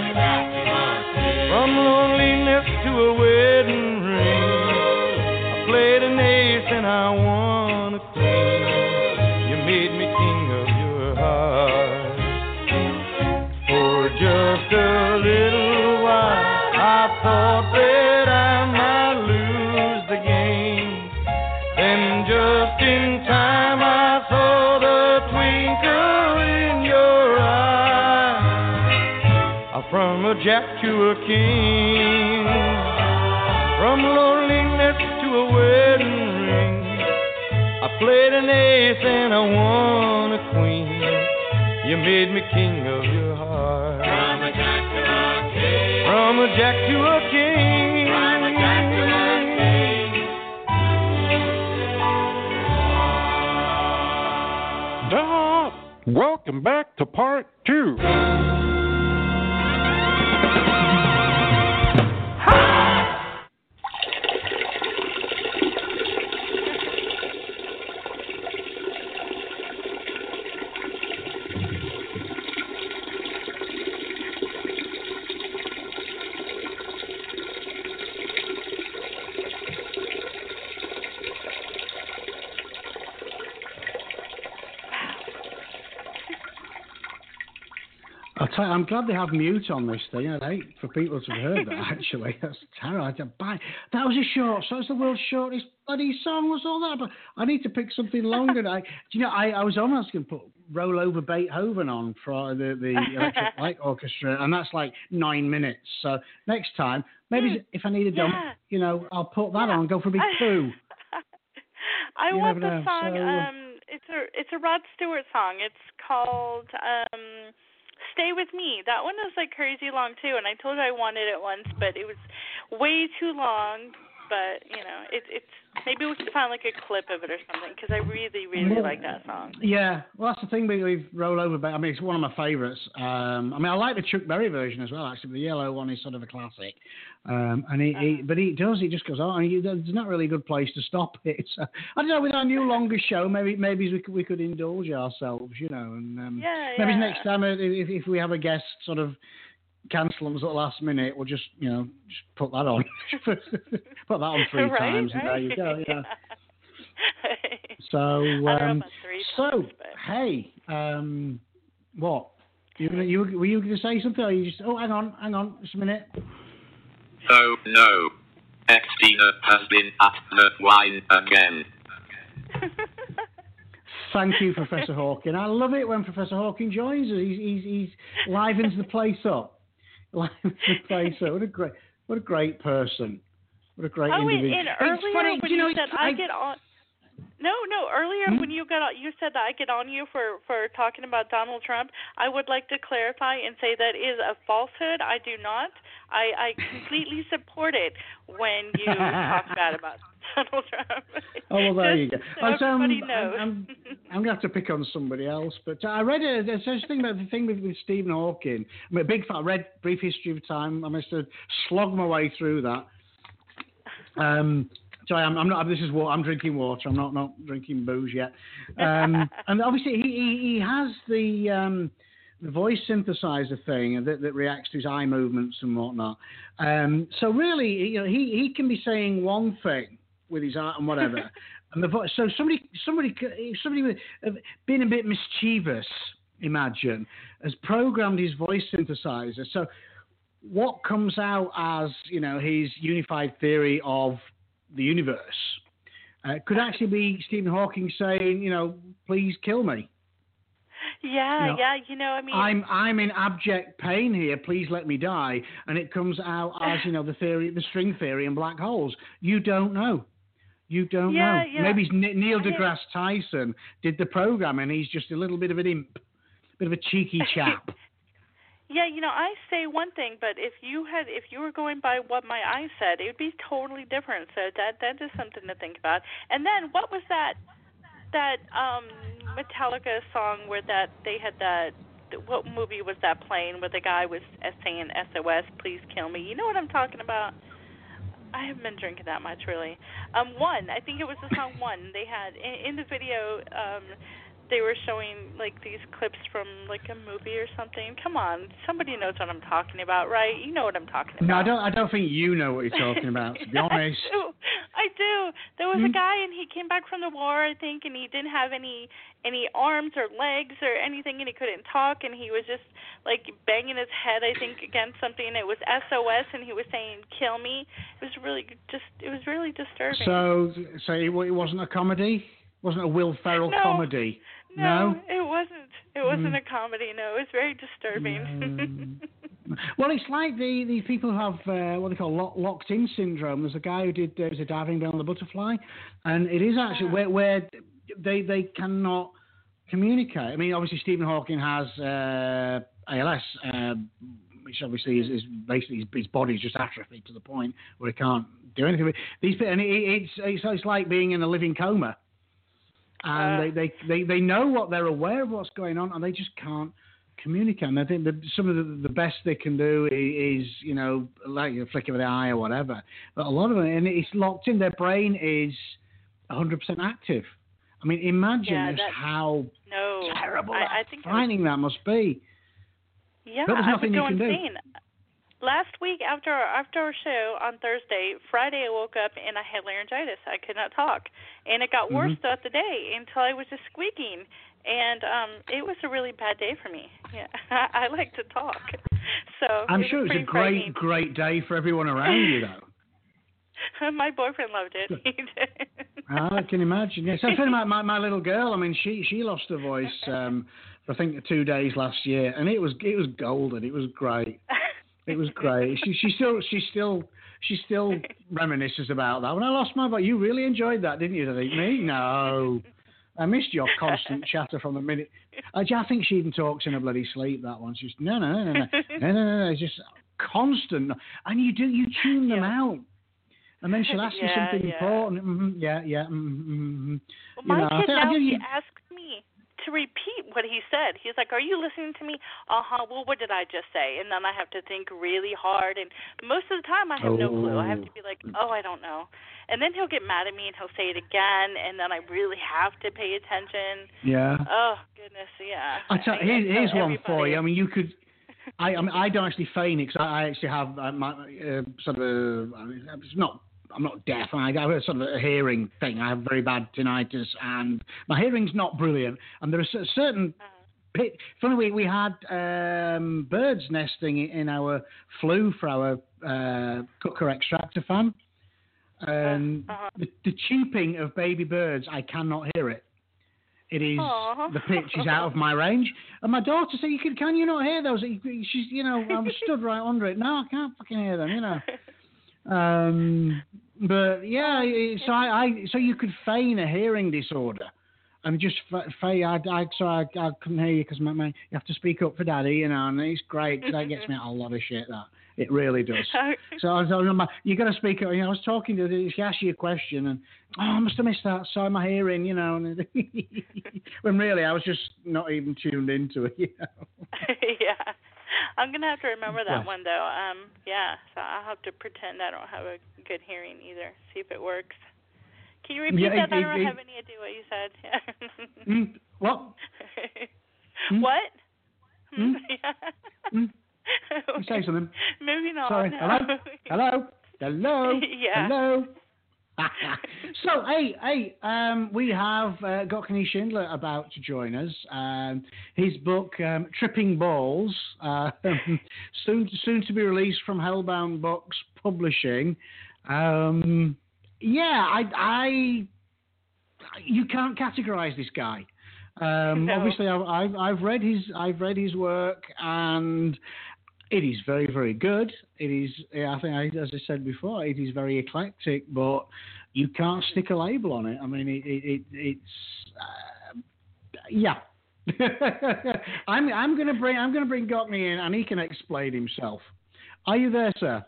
from loneliness to a wedding ring, I played an ace and I won a queen. You made me king of your heart. For just a little while, I thought that I might lose the game, then just in time I saw the twinkle in your eye. From a jack to a king, from loneliness to a wedding ring, I played an ace and I won a queen. You made me king of your heart. From a jack to a king, from a jack to a king, from a jack to a king. Duh. Welcome back to part two. I'll tell you, I'm glad they have mute on this thing. I'd hate for people to have heard that, actually. That's terrible. That was a short song. It's the world's shortest bloody song. What's all that? But I need to pick something longer. I, do you know, I, I was almost going to put Roll Over Beethoven on for the, the Electric Light Orchestra, and that's like nine minutes. So next time, maybe mm, if I need a dump, yeah. you know, I'll put that yeah. on and go for a big poo. I you want the know. song. So, um, it's a it's a Rod Stewart song. It's called um, Stay With Me. That one is like crazy long too, and I told you I wanted it once, but it was way too long. But you know, it, it's maybe we can find like a clip of it or something, because I really, really well, like that song. Yeah, well, that's the thing. We, we've rolled over. I mean, it's one of my favourites. Um, I mean, I like the Chuck Berry version as well. Actually, the yellow one is sort of a classic. Um, and it, uh-huh. it, but it does. It just goes on. And there's not really a good place to stop it. So, I don't know. With our new longer show, maybe maybe we could we could indulge ourselves, you know, and um, yeah, maybe yeah. next time if, if we have a guest sort of cancel them at the last minute, we'll just, you know, just put that on. Put that on three right, times, and right. there you go. Yeah. So, um, so times, but... hey, um, what? You gonna, you were you going to say something? Or you just? Oh, hang on, hang on, just a minute. Oh no, Xtina has been at the wine again. Thank you, Professor Hawking. I love it when Professor Hawking joins us. He's he's, he's livens the place up. Livens the place up. What a great, what a great person. What a great oh, individual. And, and earlier funny, when you, know, you said I, I get on. No, no. Earlier hmm? when you got on, you said that I get on you for, for talking about Donald Trump. I would like to clarify and say that is a falsehood. I do not. I, I completely support it when you talk bad about Donald Trump. Oh, well, there you go. So everybody um, knows. I'm, I'm going to have to pick on somebody else. But I read a, there's such a thing about the thing with, with Stephen Hawking. I mean, a big fan. I read Brief History of Time. I must have slogged my way through that. Um, sorry, I'm, I'm not. This is water. I'm drinking water. I'm not not drinking booze yet. Um, and obviously, he, he, he has the. Um, the voice synthesizer thing that, that reacts to his eye movements and whatnot. Um, so really, you know, he, he can be saying one thing with his eye and whatever, and the voice. So somebody somebody somebody with, uh, being a bit mischievous, imagine, has programmed his voice synthesizer. So what comes out as, you know, his unified theory of the universe uh, could actually be Stephen Hawking saying, you know, please kill me. Yeah, you know, yeah, you know, I mean... I'm I'm in abject pain here, please let me die. And it comes out as, you know, the theory, the string theory and black holes. You don't know. You don't yeah, know. Yeah. Maybe Neil deGrasse Tyson did the program and he's just a little bit of an imp, bit of a cheeky chap. Yeah, you know, I say one thing, but if you had, if you were going by what my eyes said, it would be totally different. So that that is something to think about. And then, what was that that um, Metallica song where that they had that? What movie was that playing where the guy was saying S O S, please kill me? You know what I'm talking about? I haven't been drinking that much, really. Um, One, I think it was the song One. They had in, in the video. Um, They were showing like these clips from like a movie or something. Come on, somebody knows what I'm talking about, right? You know what I'm talking about. No, I don't. I don't think you know what you're talking about. To be honest, I do. I do. There was mm-hmm. a guy, and he came back from the war, I think, and he didn't have any any arms or legs or anything, and he couldn't talk, and he was just like banging his head, I think, against something. It was S O S, and he was saying "kill me." It was really just. It was really disturbing. So, so it wasn't a comedy. Wasn't a Will Ferrell no, comedy. No, no, it wasn't. It wasn't mm. a comedy. No, it was very disturbing. Um, well, it's like the these people who have uh, what they call lock, locked-in syndrome. There's a guy who did uh, was a diving bell on the butterfly, and it is actually where, where they they cannot communicate. I mean, obviously Stephen Hawking has uh, A L S, uh, which obviously is, is basically his, his body's just atrophied to the point where he can't do anything. These and it, it's, it's it's like being in a living coma. And uh, they, they, they, they know what they're aware of what's going on, and they just can't communicate. And I think that some of the, the best they can do is, you know, like a flick of the eye or whatever. But a lot of them, and it's locked in. Their brain is one hundred percent active. I mean, imagine yeah, just that, how no, terrible, I, that, I think frightening was, that must be. Yeah, but there's I nothing would you go can insane. do. Last week after after our show on Thursday, Friday I woke up and I had laryngitis. I could not talk, and it got worse mm-hmm. throughout the day until I was just squeaking, and um, it was a really bad day for me. Yeah, I, I like to talk, so I'm it sure was it was a frightening. great, great day for everyone around you, though. My boyfriend loved it. He did. I can imagine. Yes, I think my, my my little girl. I mean, she she lost her voice um, for I think two days last year, and it was it was golden. It was great. It was great. She she still she still she still reminisces about that. When I lost my voice, you really enjoyed that, didn't you? Did me? No. I missed your constant chatter from the minute. I, I think she even talks in her bloody sleep. That one. She's no no no no no no no no. It's just constant. And you do you tune them yeah. out. And then she'll ask yeah, you something yeah. important. Mm-hmm, yeah, yeah. Mm-hmm. Well, my you know, kid I think, now I he you, asks me to repeat what he said. He's like, "Are you listening to me?" Uh huh. Well, what did I just say? And then I have to think really hard. And most of the time, I have oh. no clue. I have to be like, "Oh, I don't know." And then he'll get mad at me and he'll say it again. And then I really have to pay attention. Yeah. Oh goodness, yeah. I tell, here, here's I one for you. I mean, you could. I, I mean, I don't actually feign it because I, I actually have uh, my uh, sort of. A, I mean, it's not. I'm not deaf. I have a sort of a hearing thing. I have very bad tinnitus, and my hearing's not brilliant. And there are certain. Uh-huh. Funny, we we had um, birds nesting in our flue for our uh, cooker extractor fan, and uh-huh. the, the cheeping of baby birds, I cannot hear it. It is Aww. The pitch is out of my range. And my daughter said, "You can, can you not hear those?" She's, you know, I'm stood right under it. No, I can't fucking hear them. You know. Um, but yeah, so I, I, so you could feign a hearing disorder, and just feign. I, I, so I, I couldn't hear you because my, my, you have to speak up for daddy, you know, and it's great because that gets me out of a lot of shit. That it really does. So I was, I was you got to speak up. You know, I was talking to her, she asked you a question, and oh, I must have missed that. Sorry, my hearing, you know, and when really I was just not even tuned into it. You know? Yeah. I'm going to have to remember that yeah. one, though. Um, yeah, so I'll have to pretend I don't have a good hearing either, see if it works. Can you repeat yeah, that? It, I don't it, have any idea what you said. mm, what? What? Mm? Yeah. Mm? You say something. Moving on. Sorry. Hello? Hello? Hello? Yeah. Hello? So, hey, hey, um, we have uh, got Kenny Schindler about to join us. Um, his book, um, Tripping Balls, uh, soon, soon to be released from Hellbound Books Publishing. Um, yeah, I, I, you can't categorize this guy. Um, no. Obviously, I've, I've, I've read his, I've read his work, and it is very, very good. It is, I think, I, as I said before, it is very eclectic, but you can't stick a label on it. I mean, it, it, it it's, uh, yeah. I'm I'm gonna bring I'm gonna bring Gockney in, and he can explain himself. Are you there, sir?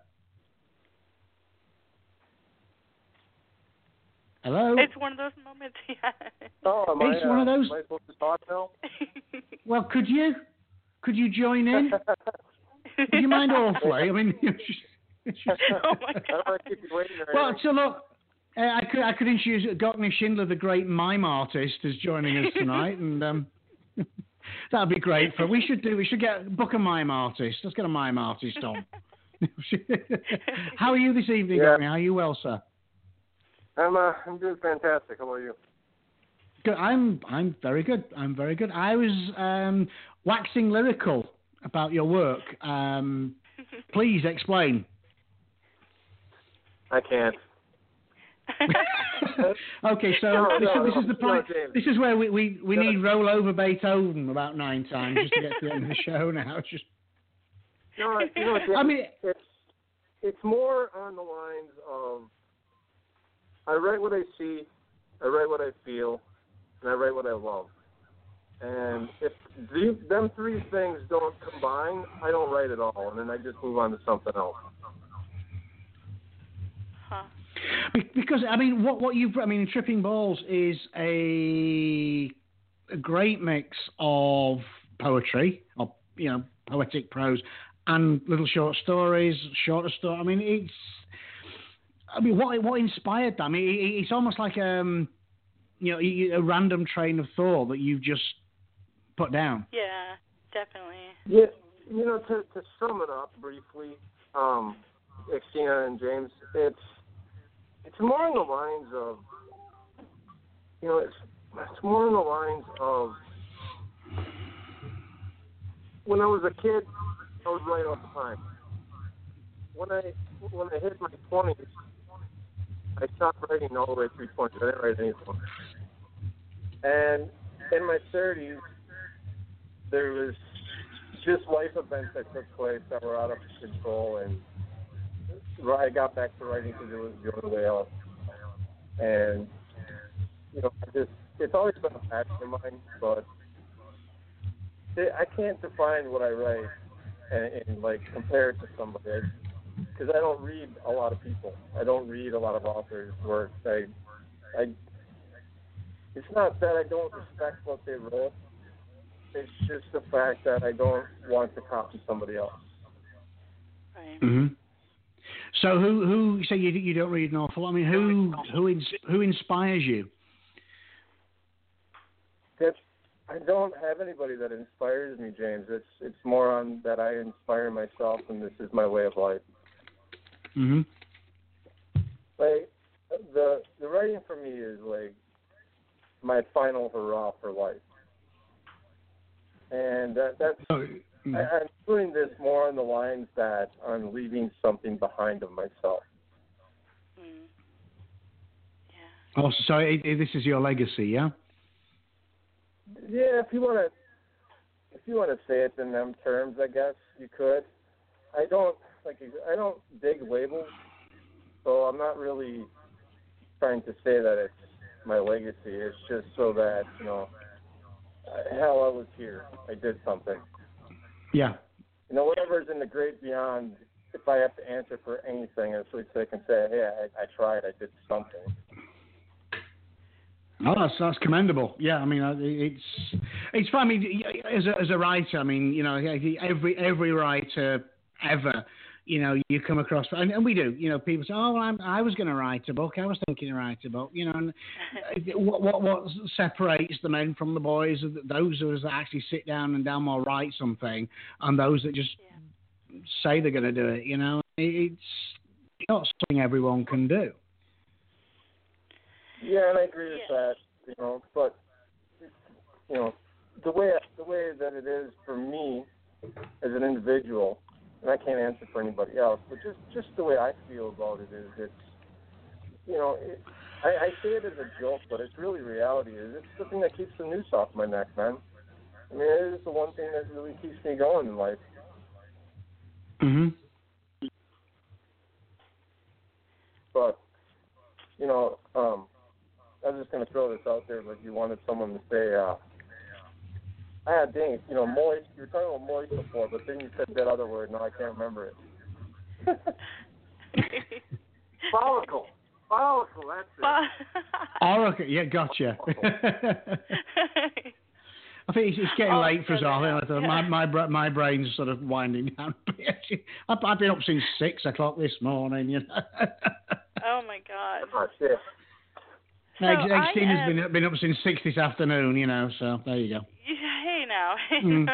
Hello. It's one of those moments. Yeah. Oh, am It's I, one uh, of those. Am I supposed to talk now? Well, could you could you join in? Would you mind awfully? I mean, it's just, it's just... Oh my God. I don't want to keep you waiting. Or Well, anything. so look, uh, I could I could introduce Gockney Schindler, the great mime artist, is joining us tonight, and um, that'd be great. For we should do we should get book a mime artist. Let's get a mime artist on. How are you this evening, Yeah. Gockney? Are you well, sir? I'm uh, I'm doing fantastic. How about you? Good. I'm I'm very good. I'm very good. I was um, waxing lyrical about your work. Um, please explain. I can't. Okay, so No, this, no, this no, is the no, point. James. This is where we, we, we No. need roll over Beethoven about nine times just to get to the end of the show. Now it's just. No, you know, James, I mean, it's it's more on the lines of I write what I see, I write what I feel, and I write what I love. And if the, them three things don't combine, I don't write at all, and then I just move on to something else. Huh. Be- Because I mean, what what you've I mean, Tripping Balls is a a great mix of poetry, or you know, poetic prose, and little short stories, shorter story. I mean, it's. I mean, what what inspired that? I mean, it, it's almost like um, you know, you- a random train of thought that you've just put down. Yeah, definitely. Yeah, you know, to to sum it up briefly, um, Xtina and James, it's it's more on the lines of, you know, it's it's more on the lines of when I was a kid, I would write all the time. When I when I hit my twenties, I stopped writing all the way through twenty. I didn't write anything. And in my thirties, there was just life events that took place that were out of control, and I got back to writing because it was the only way out. And you know, I just it's always been a passion of mine, but it, I can't define what I write and, and like compare it to somebody. Because I don't read a lot of people. I don't read a lot of authors' works. I, I, it's not that I don't respect what they wrote. It's just the fact that I don't want to copy somebody else. Right. Mm-hmm. So who who say you you don't read an awful lot? I mean, who who ins, who inspires you? That I don't have anybody that inspires me, James. It's it's more on that I inspire myself, and this is my way of life. Mm-hmm. Like the the writing for me is like my final hurrah for life, and that, that's Oh, mm. I, I'm doing this more on the lines that I'm leaving something behind of myself. Mm. Yeah. Oh, so it, it, this is your legacy, yeah? Yeah, if you want to, if you want to say it in them terms, I guess you could. I don't like. I don't dig labels, so I'm not really trying to say that it's my legacy. It's just so that you know, hell, I was here. I did something. Yeah. You know, whatever's in the great beyond. If I have to answer for anything, at least I can say, hey, I, I tried. I did something. Oh, that's that's commendable. Yeah, I mean, uh, it's it's fun. I mean, as a, as a writer, I mean, you know, every every writer ever, you know, you come across, and, and we do. You know, people say, "Oh, well, I'm, I was going to write a book. I was thinking to write a book." You know, and what what what separates the men from the boys? Are those of us that actually sit down and damn well write something, and those that just yeah. say they're going to do it. You know, it's not something everyone can do. Yeah, and I agree with that, you know, but, you know, the way the way that it is for me as an individual, and I can't answer for anybody else, but just, just the way I feel about it is it's, you know, it, I, I say it as a joke, but it's really reality. Is It's the thing that keeps the noose off my neck, man. I mean, it is the one thing that really keeps me going in life. Mm-hmm. But, you know, um, I was just going to throw this out there, but you wanted someone to say, uh, Ah, dang it. You know, moist. You were talking about moist before, but then you said that other word. No, I can't remember it. Follicle. Follicle, that's it. Oh, okay. Yeah, gotcha. I think it's, it's getting oh, late for us all. yeah. My, my, my, my brain's sort of winding down. I've, I've been up since six o'clock this morning, you know. Oh, my God. Oh, shit. So Xtina's am... been, been up since six this afternoon, you know, so there you go. Hey, now. Mm.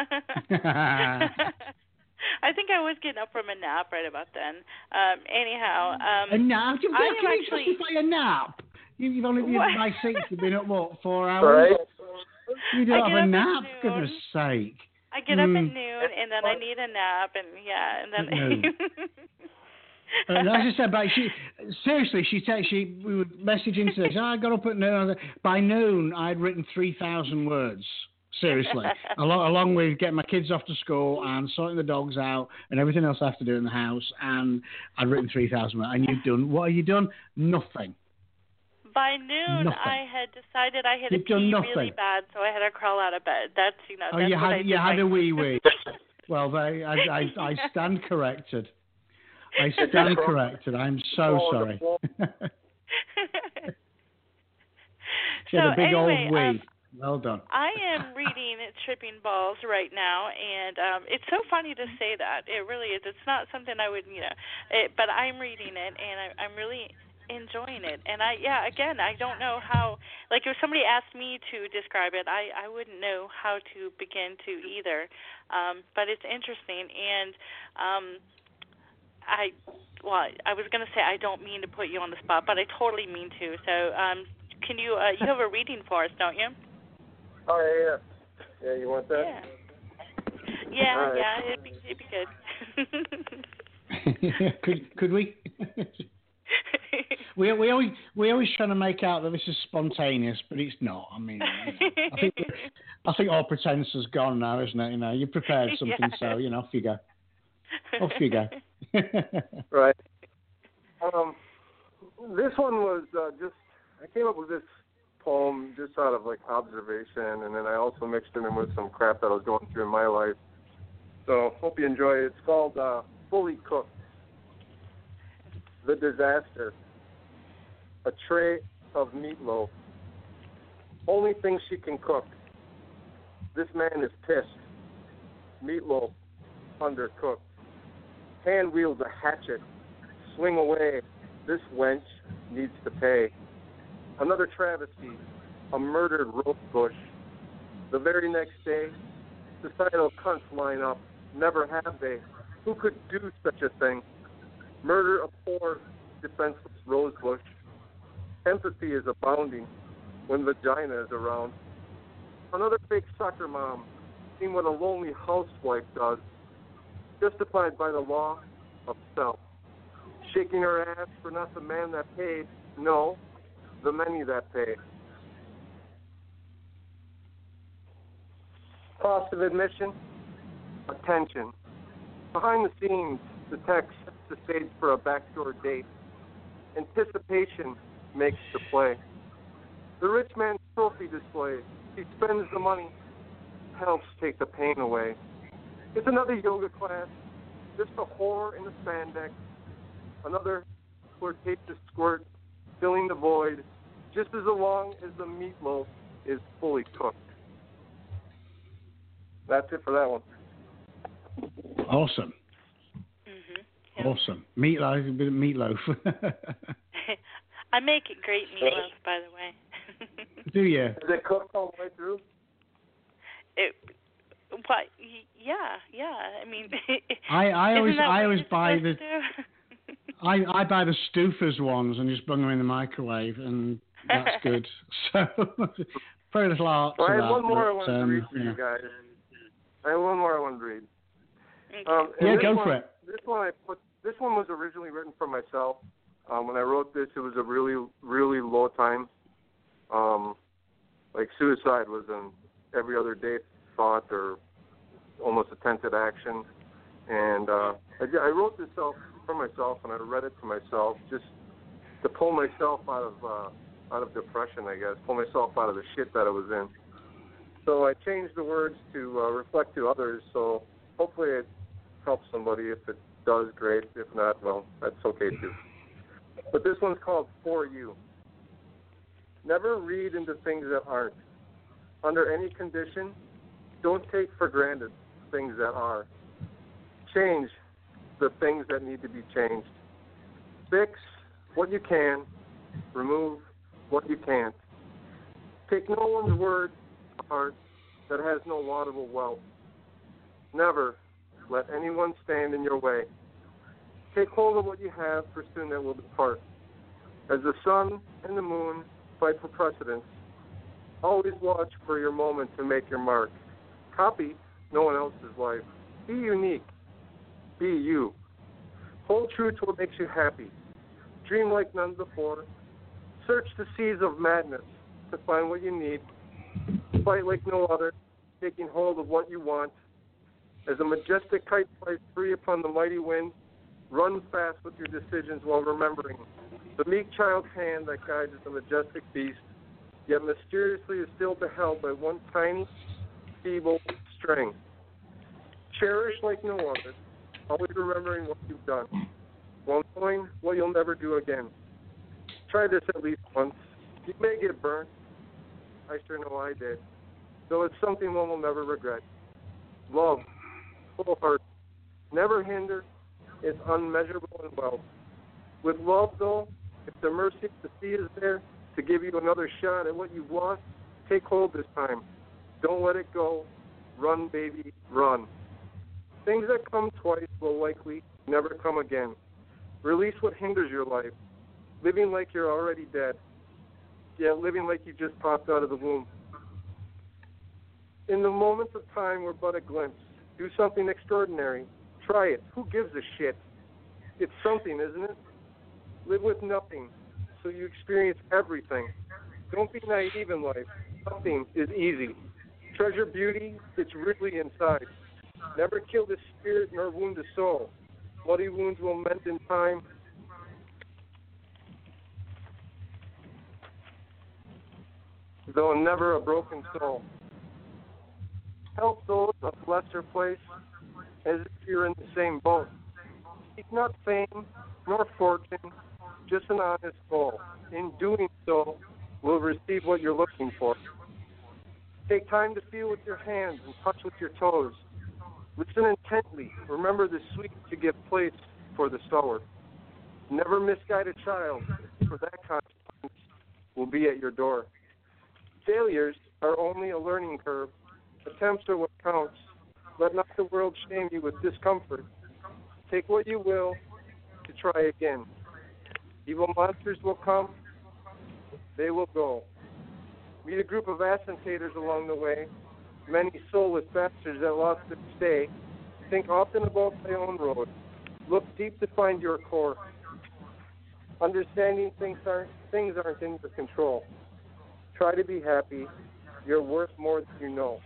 I think I was getting up from a nap right about then. Um, anyhow. Um, a nap? Can I you am actually... justify a nap? You, you've only been by six, you've been up, what, four hours? Right. You don't I have a nap, goodness sake. I get mm. up at noon, and then I need a nap, and yeah, and then... uh, as I said, but she seriously, she said she we would message into this. Oh, I got up at noon. By noon, I'd written three thousand words. Seriously, along, along with getting my kids off to school and sorting the dogs out and everything else I have to do in the house, and I'd written three thousand words. And you've done what have you done? Nothing. By noon, nothing. I had decided I had You've to pee done really bad, so I had to crawl out of bed. That's you know. Oh, that's you what had I did you had like. a wee wee. Well, they, I, I I stand corrected. I stand corrected. I'm so sorry. She had so a big anyway, old wee. Um, well done. I am reading Tripping Balls right now, and um, it's so funny to say that. It really is. It's not something I would, you know, it, but I'm reading it, and I, I'm really enjoying it. And I, yeah, again, I don't know how. Like, if somebody asked me to describe it, I, I wouldn't know how to begin to either. Um, but it's interesting, and um, I, well, I was going to say I don't mean to put you on the spot, but I totally mean to. So, um, can you? Uh, you have a reading for us, don't you? Oh yeah, yeah. Yeah, you want that? Yeah. Yeah, right. yeah. It'd be, it'd be good. could could we? we we always we always trying to make out that this is spontaneous, but it's not. I mean, you know, I think I think all pretense is gone now, isn't it? You know, you prepared something, yeah. So you know, off you go. Off you go. Right. Um, this one was uh, just I came up with this poem just out of like observation, and then I also mixed it in with some crap that I was going through in my life. So hope you enjoy it. It's called uh, Fully Cooked. The Disaster. A tray of meatloaf. Only thing she can cook. This man is pissed. Meatloaf undercooked. Hand wields a hatchet. Swing away. This wench needs to pay. Another travesty. A murdered rose bush. The very next day, societal cunts line up. Never have they. Who could do such a thing? Murder a poor, defenseless rose bush. Empathy is abounding when vagina is around. Another fake soccer mom, seeing what a lonely housewife does, justified by the law of self. Shaking her ass for not the man that paid, no, the many that pay. Cost of admission, attention. Behind the scenes, the text sets the stage for a backdoor date. Anticipation makes the play. The rich man's trophy display. He spends the money, helps take the pain away. It's another yoga class, just a whore in the spandex. Another flirtatious squirt, filling the void, just as long as the meatloaf is fully cooked. That's it for that one. Awesome. Mm-hmm. Yep. Awesome. Meatloaf, meatloaf. I make great meatloaf, by the way. Do you? Is it cooked all the way through? It, what? Yeah, yeah. I mean, I, I always, I always buy the, to? I, I buy the Stouffer's ones and just bung them in the microwave, and that's good. So very little art well, to I that. have one more but, I want um, to read for yeah. you guys. I have one more I want to read. Okay. Um, yeah, go one, for it. This one I put. This one was originally written for myself. Um, when I wrote this, it was a really, really low time. Um, like suicide was an every other day thought or almost attempted action. And uh, I, I wrote this out for myself, and I read it to myself just to pull myself out of uh, out of depression, I guess, pull myself out of the shit that I was in. So I changed the words to uh, reflect to others, so hopefully it helps somebody. If it does, great. If not, well, that's okay too. But this one's called For You. Never read into things that aren't. Under any condition, don't take for granted things that are. Change the things that need to be changed. Fix what you can. Remove what you can't. Take no one's word to heart that has no laudable wealth. Never let anyone stand in your way. Take hold of what you have, for soon it will depart. As the sun and the moon fight for precedence, always watch for your moment to make your mark. Copy no one else's life. Be unique. Be you. Hold true to what makes you happy. Dream like none before. Search the seas of madness to find what you need. Fight like no other, taking hold of what you want. As a majestic kite flies free upon the mighty wind, run fast with your decisions while remembering the meek child's hand that guides the majestic beast, yet mysteriously is still beheld by one tiny, feeble string. Cherish like no other, always remembering what you've done, while knowing what you'll never do again. Try this at least once. You may get burnt. I sure know I did. Though it's something one will never regret. Love, full heart, never hinder, is unmeasurable in wealth. With love, though, if the mercy of the sea is there to give you another shot at what you've lost, take hold this time. Don't let it go. Run, baby, run. Things that come twice will likely never come again. Release what hinders your life. Living like you're already dead. Yeah, living like you just popped out of the womb. In the moments of time, we're but a glimpse. Do something extraordinary. Try it. Who gives a shit? It's something, isn't it? Live with nothing, so you experience everything. Don't be naive in life. Nothing is easy. Treasure beauty, it's really inside. Never kill the spirit nor wound the soul. Bloody wounds will mend in time. Though never a broken soul. Help those of lesser place as if you're in the same boat. Seek not fame nor fortune, just an honest goal. In doing so, will receive what you're looking for. Take time to feel with your hands and touch with your toes. Listen intently. Remember the sweet to give place for the sower. Never misguide a child, for that consequence will be at your door. Failures are only a learning curve. Attempts are what counts. Let not the world shame you with discomfort. Take what you will to try again. Evil monsters will come. They will go. Meet a group of assentators along the way. Many soulless bastards that lost their stay. Think often about thy own road. Look deep to find your core. Understanding things aren't, things aren't in your control. Try to be happy. You're worth more than you know.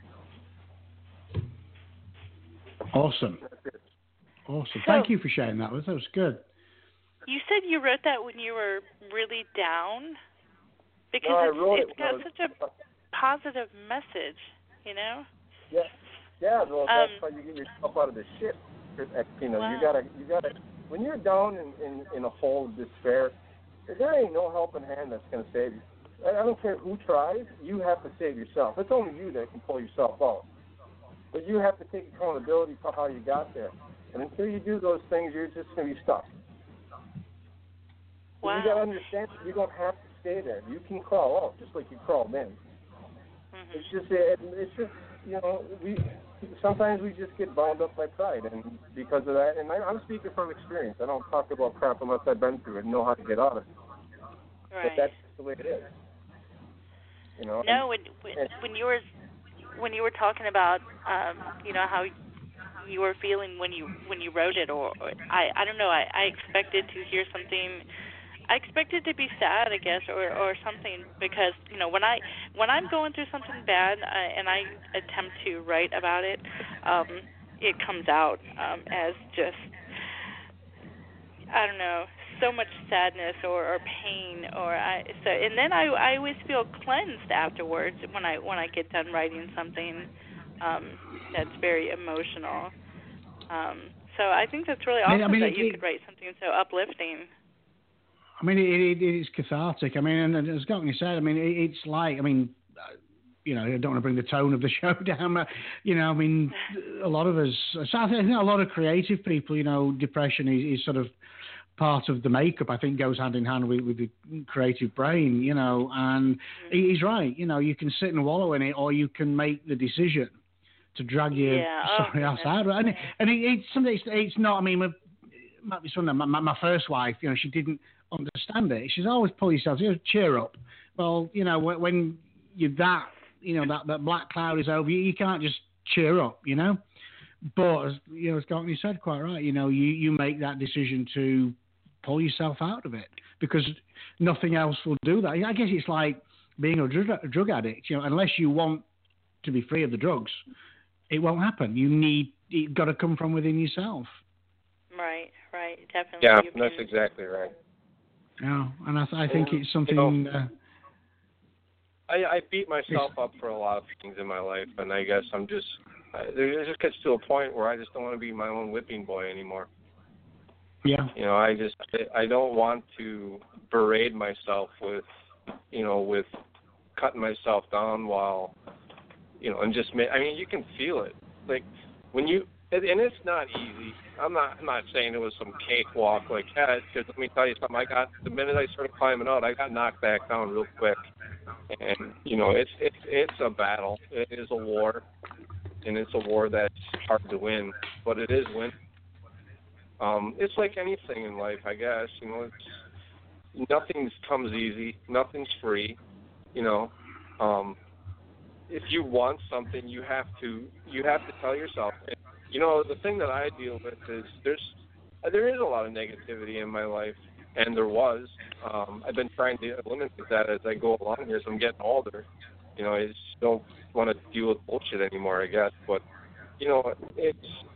Awesome. Awesome. Thank you for sharing that with us. That was good. You said you wrote that when you were really down? Because no, I it's, wrote it's it got was, such a positive message, you know? Yeah, yeah. Well, um, that's how you get yourself out of the shit. You know, wow. you gotta, you gotta. When you're down in, in, in a hole of despair, there ain't no helping hand that's gonna save you. I don't care who tries. You have to save yourself. It's only you that can pull yourself out. But you have to take accountability for how you got there. And until you do those things, you're just gonna be stuck. Wow. You gotta understand that you don't have to stay there. You can crawl out just like you crawled in. Mm-hmm. It's just, it, it's just, you know, we sometimes we just get bound up by pride, and because of that. And I, I'm speaking from experience. I don't talk about crap unless I've been through it and know how to get out of it. Right. But that's just the way it is. You know. No, and, when and, when you were when you were talking about, um, you know, how you were feeling when you when you wrote it, or, or I I don't know. I, I expected to hear something. I expected to be sad, I guess, or, or something, because, you know, when I when I'm going through something bad uh, and I attempt to write about it, um, it comes out um, as just, I don't know, so much sadness or, or pain, or I so and then I I always feel cleansed afterwards when I when I get done writing something um, that's very emotional. Um, so I think that's really awesome I mean, that it, you it, could write something so uplifting. I mean, it, it, it is cathartic. I mean, and as Gottney said, I mean, it, it's like, I mean, you know, I don't want to bring the tone of the show down, but, you know, I mean, a lot of us, I think a lot of creative people, you know, depression is, is sort of part of the makeup, I think, goes hand in hand with, with the creative brain, you know, and mm-hmm. he's right. You know, you can sit and wallow in it, or you can make the decision to drag your yeah. sorry oh, ass out. And, it, and it, it's something, it's, it's not, I mean, it might be something, my, my first wife, you know, she didn't understand it. She's always pull yourself, you know, cheer up. Well, you know, when, when you're that, you know, that, that black cloud is over you, you can't just cheer up, you know. But, as, you know, as Gottney said quite right, you know, you, you make that decision to pull yourself out of it because nothing else will do that. I guess it's like being a drug, a drug addict, you know, unless you want to be free of the drugs, it won't happen. You need, it's got to come from within yourself. Right, right, definitely. Yeah, you that's can... exactly right. Yeah, and I, I think and, it's something... You know, uh, I, I beat myself up for a lot of things in my life, and I guess I'm just... I, there just gets to a point where I just don't want to be my own whipping boy anymore. Yeah. You know, I just... I don't want to berate myself with, you know, with cutting myself down while... You know, and just... I mean, you can feel it. Like, when you... And it's not easy. I'm not. I'm not saying it was some cakewalk. Like, yeah, because let me tell you something. I got the minute I started climbing out, I got knocked back down real quick. And you know, it's it's it's a battle. It is a war, and it's a war that's hard to win, but it is win. Um, it's like anything in life, I guess. You know, it's nothing comes easy. Nothing's free. You know, um, if you want something, you have to you have to tell yourself. You know, the thing that I deal with is there's there is a lot of negativity in my life, and there was. Um, I've been trying to eliminate that as I go along here as I'm getting older. You know, I just don't want to deal with bullshit anymore, I guess. But, you know, it's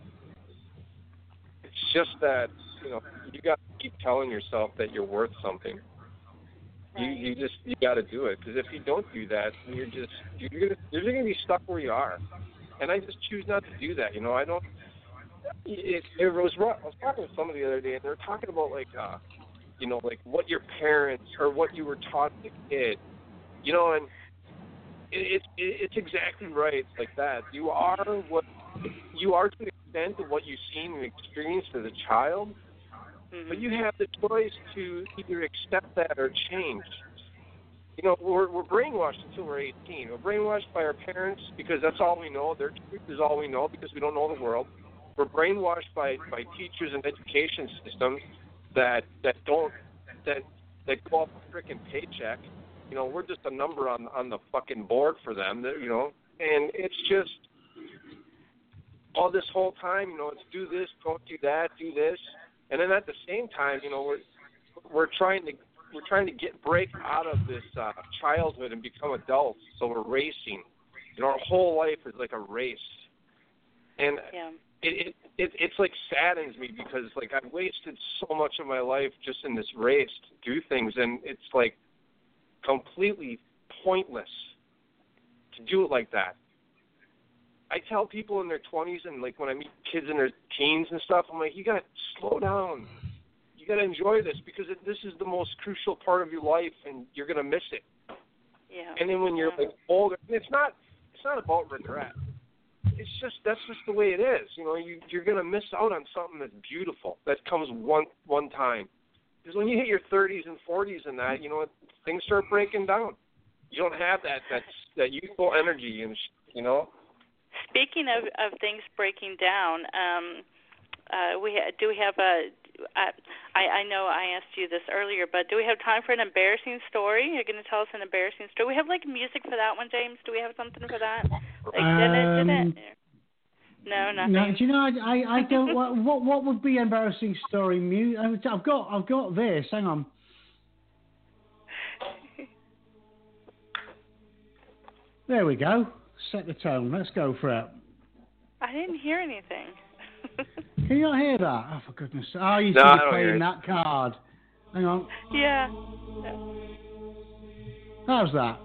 it's just that, you know, you got to keep telling yourself that you're worth something. You you just you got to do it, because if you don't do that, you're just you're gonna you're gonna be stuck where you are. And I just choose not to do that. You know, I don't. It, it was. I was talking to somebody the other day, and they were talking about like, uh, you know, like what your parents or what you were taught as a kid. You know, and it, it, it's exactly right. It's like that. You are what you are to the extent of what you've seen and experienced as a child, mm-hmm. but you have the choice to either accept that or change. You know, we're, we're brainwashed until we're eighteen. We're brainwashed by our parents because that's all we know. Their truth is all we know because we don't know the world. We're brainwashed by, by teachers and education systems that that don't that that go off a freaking paycheck. You know, we're just a number on on the fucking board for them. That, you know, and it's just all this whole time. You know, it's do this, don't do that, do this, and then at the same time, you know, we're we're trying to. We're trying to get break out of this uh, childhood and become adults. So we're racing. You know, our whole life is like a race, and yeah. it, it it it's like saddens me because like I've wasted so much of my life just in this race to do things, and it's like completely pointless to do it like that. I tell people in their twenties and like when I meet kids in their teens and stuff, I'm like, you got to slow down. You got to enjoy this because it, this is the most crucial part of your life, and you're gonna miss it. Yeah. And then when you're like older, it's not it's not about regret. It's just that's just the way it is. You know, you you're gonna miss out on something that's beautiful that comes one one time. Because when you hit your thirties and forties and that, you know, things start breaking down. You don't have that that that youthful energy, and you know. Speaking of, of things breaking down, um, uh, we ha- do we have a I, I know I asked you this earlier, but do we have time for an embarrassing story? You're going to tell us an embarrassing story. We have, like, music for that one, James? Do we have something for that? Like, um, did it, did it? No, nothing. No, do you know, I, I, I don't, what, what what would be embarrassing story? Mu- I've got, I've got this. Hang on. There we go. Set the tone. Let's go for it. I didn't hear anything. Can you not hear that? Oh, for goodness sake. Oh, you no, should I be don't playing hear that card. Hang on. Yeah. How's that?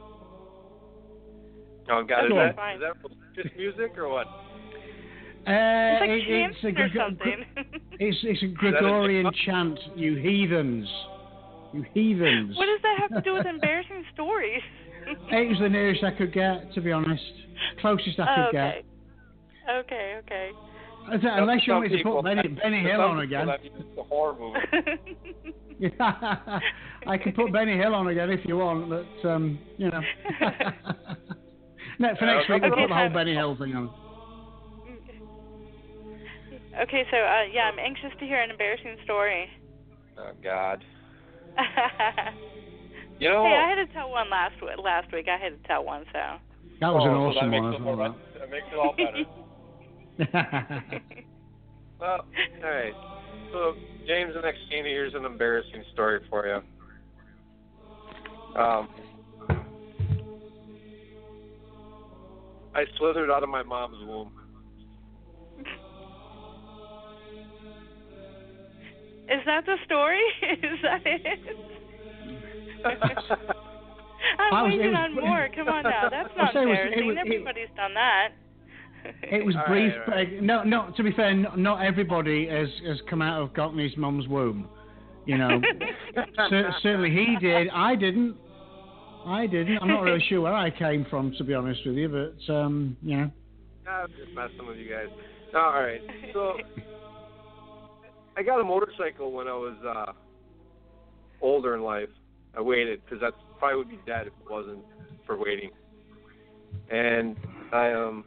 Oh, God, is Cool. that, is that just music or what? Uh, It's like it- it's a chanting or Greg- something. It's it's a Gregorian chant. You heathens, you heathens. What does that have to do with embarrassing stories? It was the nearest I could get, to be honest. Closest I Oh, could okay. Okay, okay. get. I said, Unless you Some want me to people- put Benny, Benny for Hill some on people, again. that means it's a horror movie. I can put Benny Hill on again if you want, but um, you know. No, for next week we'll Okay, put the whole so- Benny Hill thing on. Okay, so uh, yeah, I'm anxious to hear an embarrassing story. Oh, God. You know, Hey, I had to tell one last w- last week. I had to tell one, so. That was oh, an so awesome that one. makes as it, well, that makes it all better. Well, all right. So, James, the next scene, here's an embarrassing story for you. Um, I slithered out of my mom's womb. Is that the story? Is that it? I'm I was- waiting it was- on more. Come on now. That's I'll not say it was- it embarrassing. was- it- Everybody's done that. It was All brief. right, all right. But no, no. To be fair, not, not everybody has, has come out of Cockney's mum's womb. You know, Cer- certainly he did. I didn't. I didn't. I'm not really sure where I came from, to be honest with you. But um, you know. I was just messing with you guys. No, all right. So, I got a motorcycle when I was uh, older in life. I waited because I probably would be dead if it wasn't for waiting. And I um,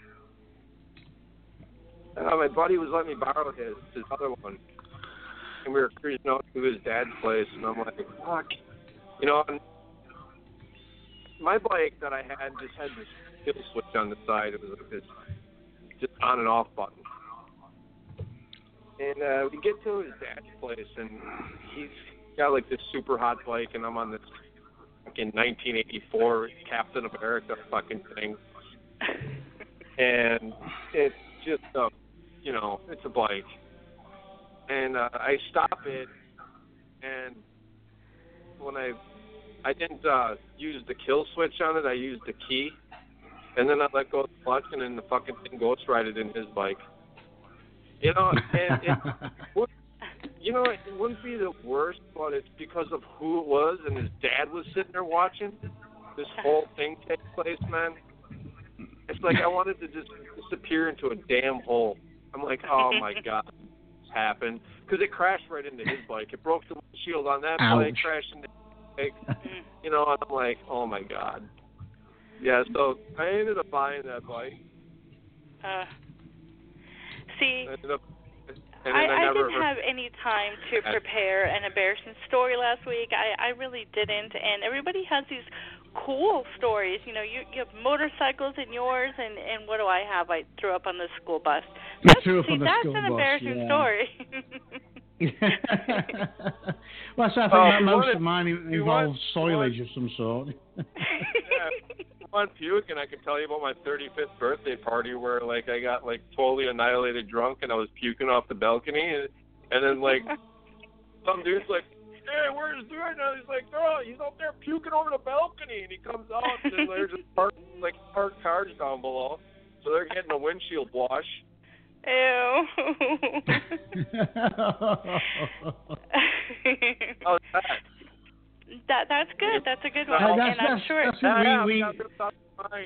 uh, my buddy was letting me borrow his his other one, and we were cruising out to his dad's place, and I'm like, fuck, you know. And my bike that I had just had this kill switch on the side. It was like this just on and off button. And uh, we get to his dad's place, and he's got like this super hot bike, and I'm on this fucking nineteen eighty-four Captain America fucking thing. And it's just a, you know, it's a bike. And uh, I stop it, and when I, I didn't uh, use the kill switch on it, I used the key. And then I let go of the clutch, and then the fucking thing ghost rided in his bike. You know, and it, would, you know, it wouldn't be the worst, but it's because of who it was, and his dad was sitting there watching this whole thing take place, man. It's like I wanted to just disappear into a damn hole. I'm like, oh my God, this happened. Because it crashed right into his bike. It broke the windshield on that Ouch. bike, crashed into his bike. You know, and I'm like, oh my God. Yeah, so I ended up buying that bike. Uh, see, I ended up, and then I, I, I never didn't heard, have any time to prepare an embarrassing story last week. I, I really didn't. And everybody has these cool stories. You know, you, you have motorcycles in yours, and, and what do I have? I threw up on the school bus. You That's, threw up see, on the that's school an bus, embarrassing yeah. story. Well, so I think Oh, that if you most wanted- of mine if you involves want- soilage of some sort. yeah, on puke, and I can tell you about my thirty-fifth birthday party where, like, I got, like, totally annihilated drunk, and I was puking off the balcony, and, and then, like, some dude's like, hey, where's dude? And he's like, oh, he's out there puking over the balcony, and he comes out, and there's just parked, like, parked cars down below, so they're getting a windshield wash. Ew. How's that? that that's good. That's a good one. Uh, that's- and I'm that's- sure. that's what Yeah, we, I've got this on mine.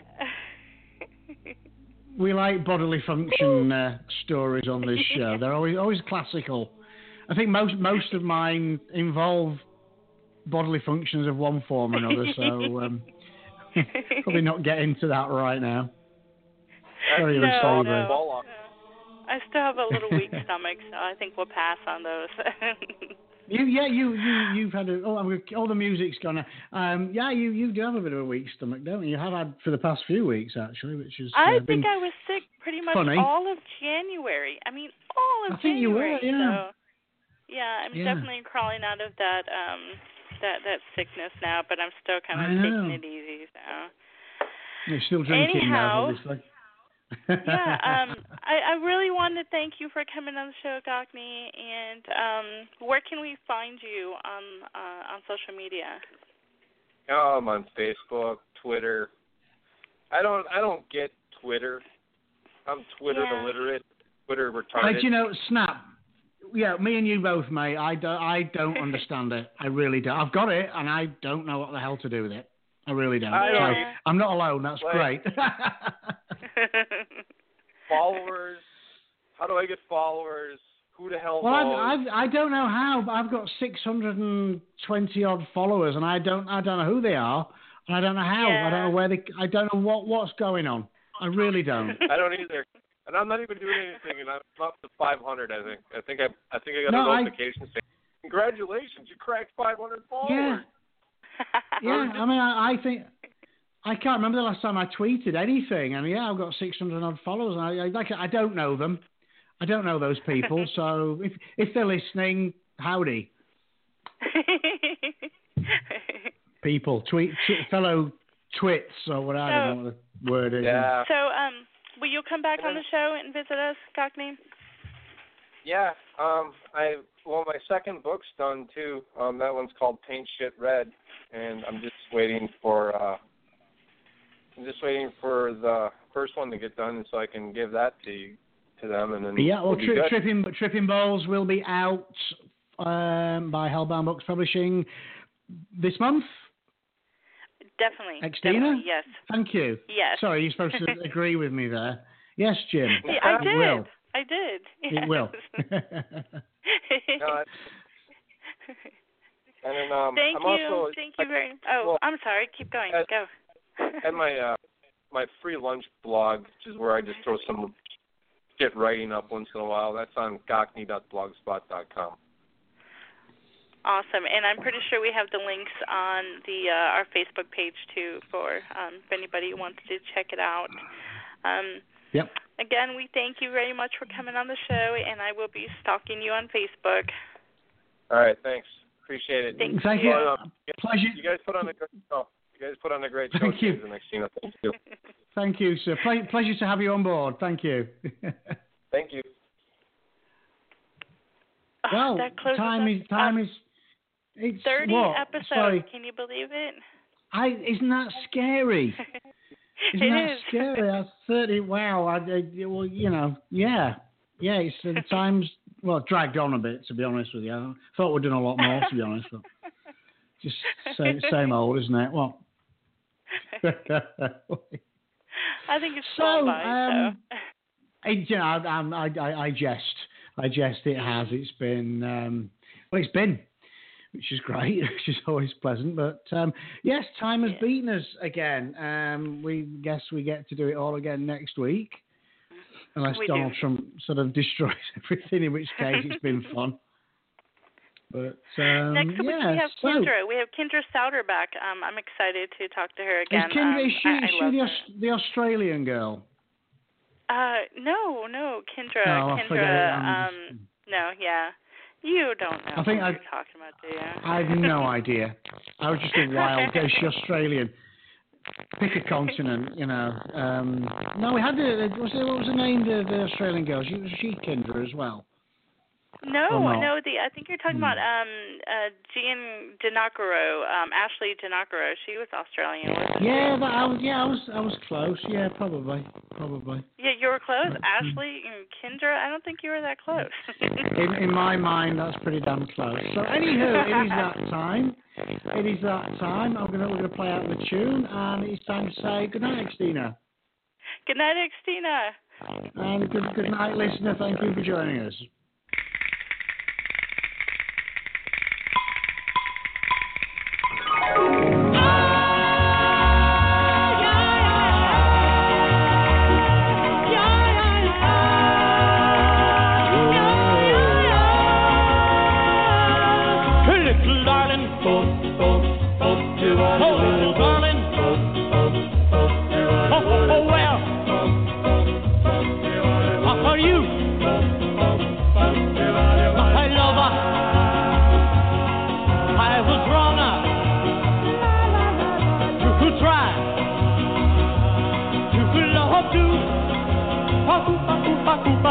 we, we like bodily function uh, stories on this show. They're always always classical. I think most most of mine involve bodily functions of one form or another, so um, probably not get into that right now. Sorry, no, unsavory. no, Ball no. I still have a little weak stomach, so I think we'll pass on those. You, yeah, you, you, you've had a, oh, I'm gonna, all the music's gone. Um, yeah, you, you do have a bit of a weak stomach, don't you? You have had for the past few weeks, actually, which is. Uh, I been think I was sick pretty much funny. all of January. I mean, all of I think you January. were, yeah. So, yeah, I'm Yeah. definitely crawling out of that um that that sickness now, but I'm still kind I of know. taking it easy. So. You're still drinking Anyhow, now, obviously. yeah, um, I, I really wanted to thank you for coming on the show, Gockney. And um, where can we find you on uh, on social media? Oh, I'm on Facebook, Twitter. I don't I don't get Twitter. I'm Twitter Yeah. illiterate, Twitter retarded. But you know, Snap. Yeah, me and you both, mate. I don't, I don't understand it. I really don't. I've got it, and I don't know what the hell to do with it. I really don't. I so don't I'm not alone. That's like, great. Followers. How do I get followers? Who the hell Well, knows? I've, I've, I don't know how, but I've got six hundred twenty odd followers, and I don't, I don't know who they are, and I don't know how. Yeah. I don't know where they. I don't know what, what's going on. I really don't. I don't either. And I'm not even doing anything, and I'm up to five hundred. I think. I think I. I think I got No, a I- notification saying, "Congratulations, you cracked five hundred followers." Yeah. Yeah, I mean, I, I think I can't remember the last time I tweeted anything, and yeah, I've got six hundred odd followers. And I, I like, I don't know them. I don't know those people. So if if they're listening, howdy, people, tweet, t- fellow twits or whatever. I don't know what the word is. Yeah. So, um, will you come back on the show and visit us, Gockney? Yeah. Um. I. Well, my second book's done too. Um. That one's called Paint Shit Red, and I'm just waiting for. Uh. I'm just waiting for the first one to get done, so I can give that to you, to them, and then. Yeah, well, we'll be tri- good. Tripping Tripping Balls will be out um, by Hellbound Books Publishing this month. Definitely. Xtina? Definitely, yes. Thank you. Yes. Sorry, you're supposed to agree with me there. Yes, Jim. Yeah, I did. It will. I did. It will. No, I- and then um, Thank I'm you. also Thank you very. Oh, well, I'm sorry. Keep going. as- Go. and my uh, my free lunch blog, which is where I just throw some shit writing up once in a while. That's on gockney dot blogspot dot com. Awesome, and I'm pretty sure we have the links on the uh, our Facebook page too for um, if anybody wants to check it out. Um, Yep. Again, we thank you very much for coming on the show, and I will be stalking you on Facebook. All right, thanks. Appreciate it. Thank Thank you. you. Well, uh, Pleasure. You guys put on a great show. You guys put on a great show. Thank you. James and Xtina. Thank you. Thank you, sir. Ple- pleasure to have you on board. Thank you. Thank you. Oh, well, that closes time up. is time Um, is. It's thirty what? episodes. Sorry. Can you believe it? I isn't that scary? Isn't It that is. scary? That's thirty. Wow. I, I, well, you know, yeah, yeah. It's the times. Well, dragged on a bit, to be honest with you. I thought we'd done a lot more, to be honest. But just same, same old, isn't it? Well. I think it's So, flown by. um, so. I, you know, I, I, I, I jest. I jest. It has. It's been. Um, well, it's been, which is great, which is always pleasant. But um, yes, time has Yeah. beaten us again. Um, we guess we get to do it all again next week, unless We Donald do. Trump sort of destroys everything. In which case, it's been fun. But um, Next week yeah, we have so, Kendra. We have Kendra Souter back. Um, I'm excited to talk to her again. Is, Kendra, um, is she, I, I is she love the, her. Aus- the Australian girl? Uh, no, no, Kendra. No, I forget it. Kendra. I'm Um, no, yeah. You don't know I think what I- you're talking about, do you? I have no idea. I was just a wild guess. She's Australian. Pick a continent, you know. Um, no, we had the. Was it, what was the name of the, the Australian girl? She was she Kendra as well. No, Or not? no. The I think you're talking Hmm. about um uh Jean Denakaro, um Ashley Denakaro. She was Australian. Wasn't Yeah, she? but I was. Yeah, I was. I was close. Yeah, probably, probably. Yeah, you were close. Right. Ashley and Kendra. I don't think you were that close. In, in my mind, that's pretty damn close. So, anywho, it is that time. It is that time. I'm gonna we're gonna play out the tune, and it's time to say good night, Xtina. Good night, Xtina. And good good night, listener. Thank you for joining us. Hey, little darling. Oh, little darling. Oh, oh, oh, well. How are you? My lover. I was wrong. To try to love you.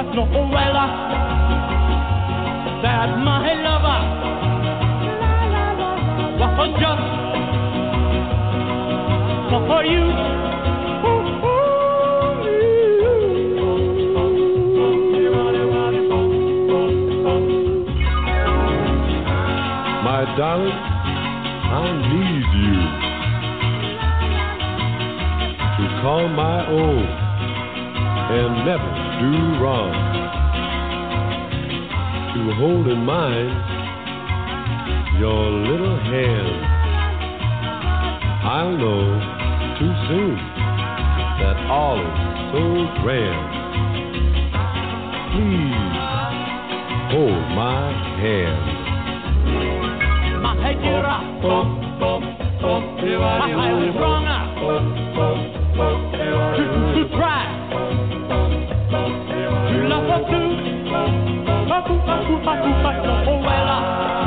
but no well that my lover was just for you. My darling, I need you to call my own and never do wrong, to hold in mind your little hand. I'll know too soon that all is so grand. Please hold my hand. My dear, I was wrong to, to try to love her too. Oh well,